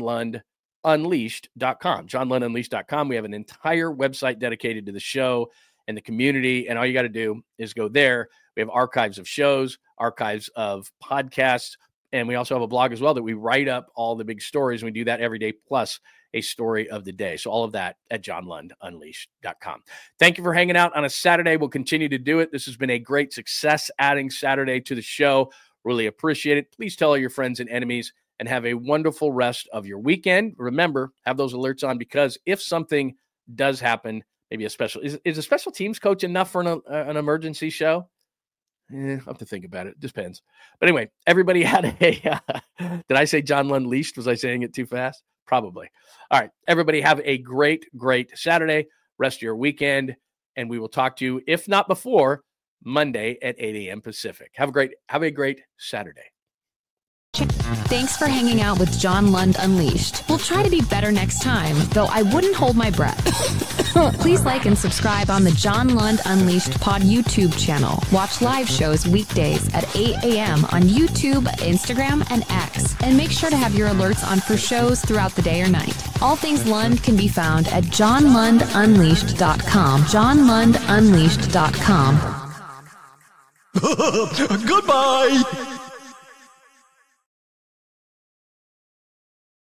johnlundunleashed.com. johnlundunleashed.com. We have an entire website dedicated to the show and the community, and all you got to do is go there. We have archives of shows, archives of podcasts, and we also have a blog as well that we write up all the big stories, and we do that every day, plus a story of the day. So all of that at johnlundunleashed.com. Thank you for hanging out on a Saturday. We'll continue to do it. This has been a great success adding Saturday to the show. Really appreciate it. Please tell all your friends and enemies, and have a wonderful rest of your weekend. Remember, have those alerts on, because if something does happen, maybe is a special teams coach enough for an emergency show? I'll have to think about it. Depends. But anyway, everybody had a did I say John Lund Leashed? Was I saying it too fast? Probably. All right. Everybody have a great, great Saturday, rest of your weekend, and we will talk to you, if not before, Monday at 8 a.m. Pacific. Have a great Saturday. Thanks for hanging out with John Lund Unleashed. We'll try to be better next time, though I wouldn't hold my breath. Please like and subscribe on the John Lund Unleashed Pod YouTube channel. Watch live shows weekdays at 8 a.m. on YouTube, Instagram, and X. And make sure to have your alerts on for shows throughout the day or night. All things Lund can be found at johnlundunleashed.com. johnlundunleashed.com. Goodbye!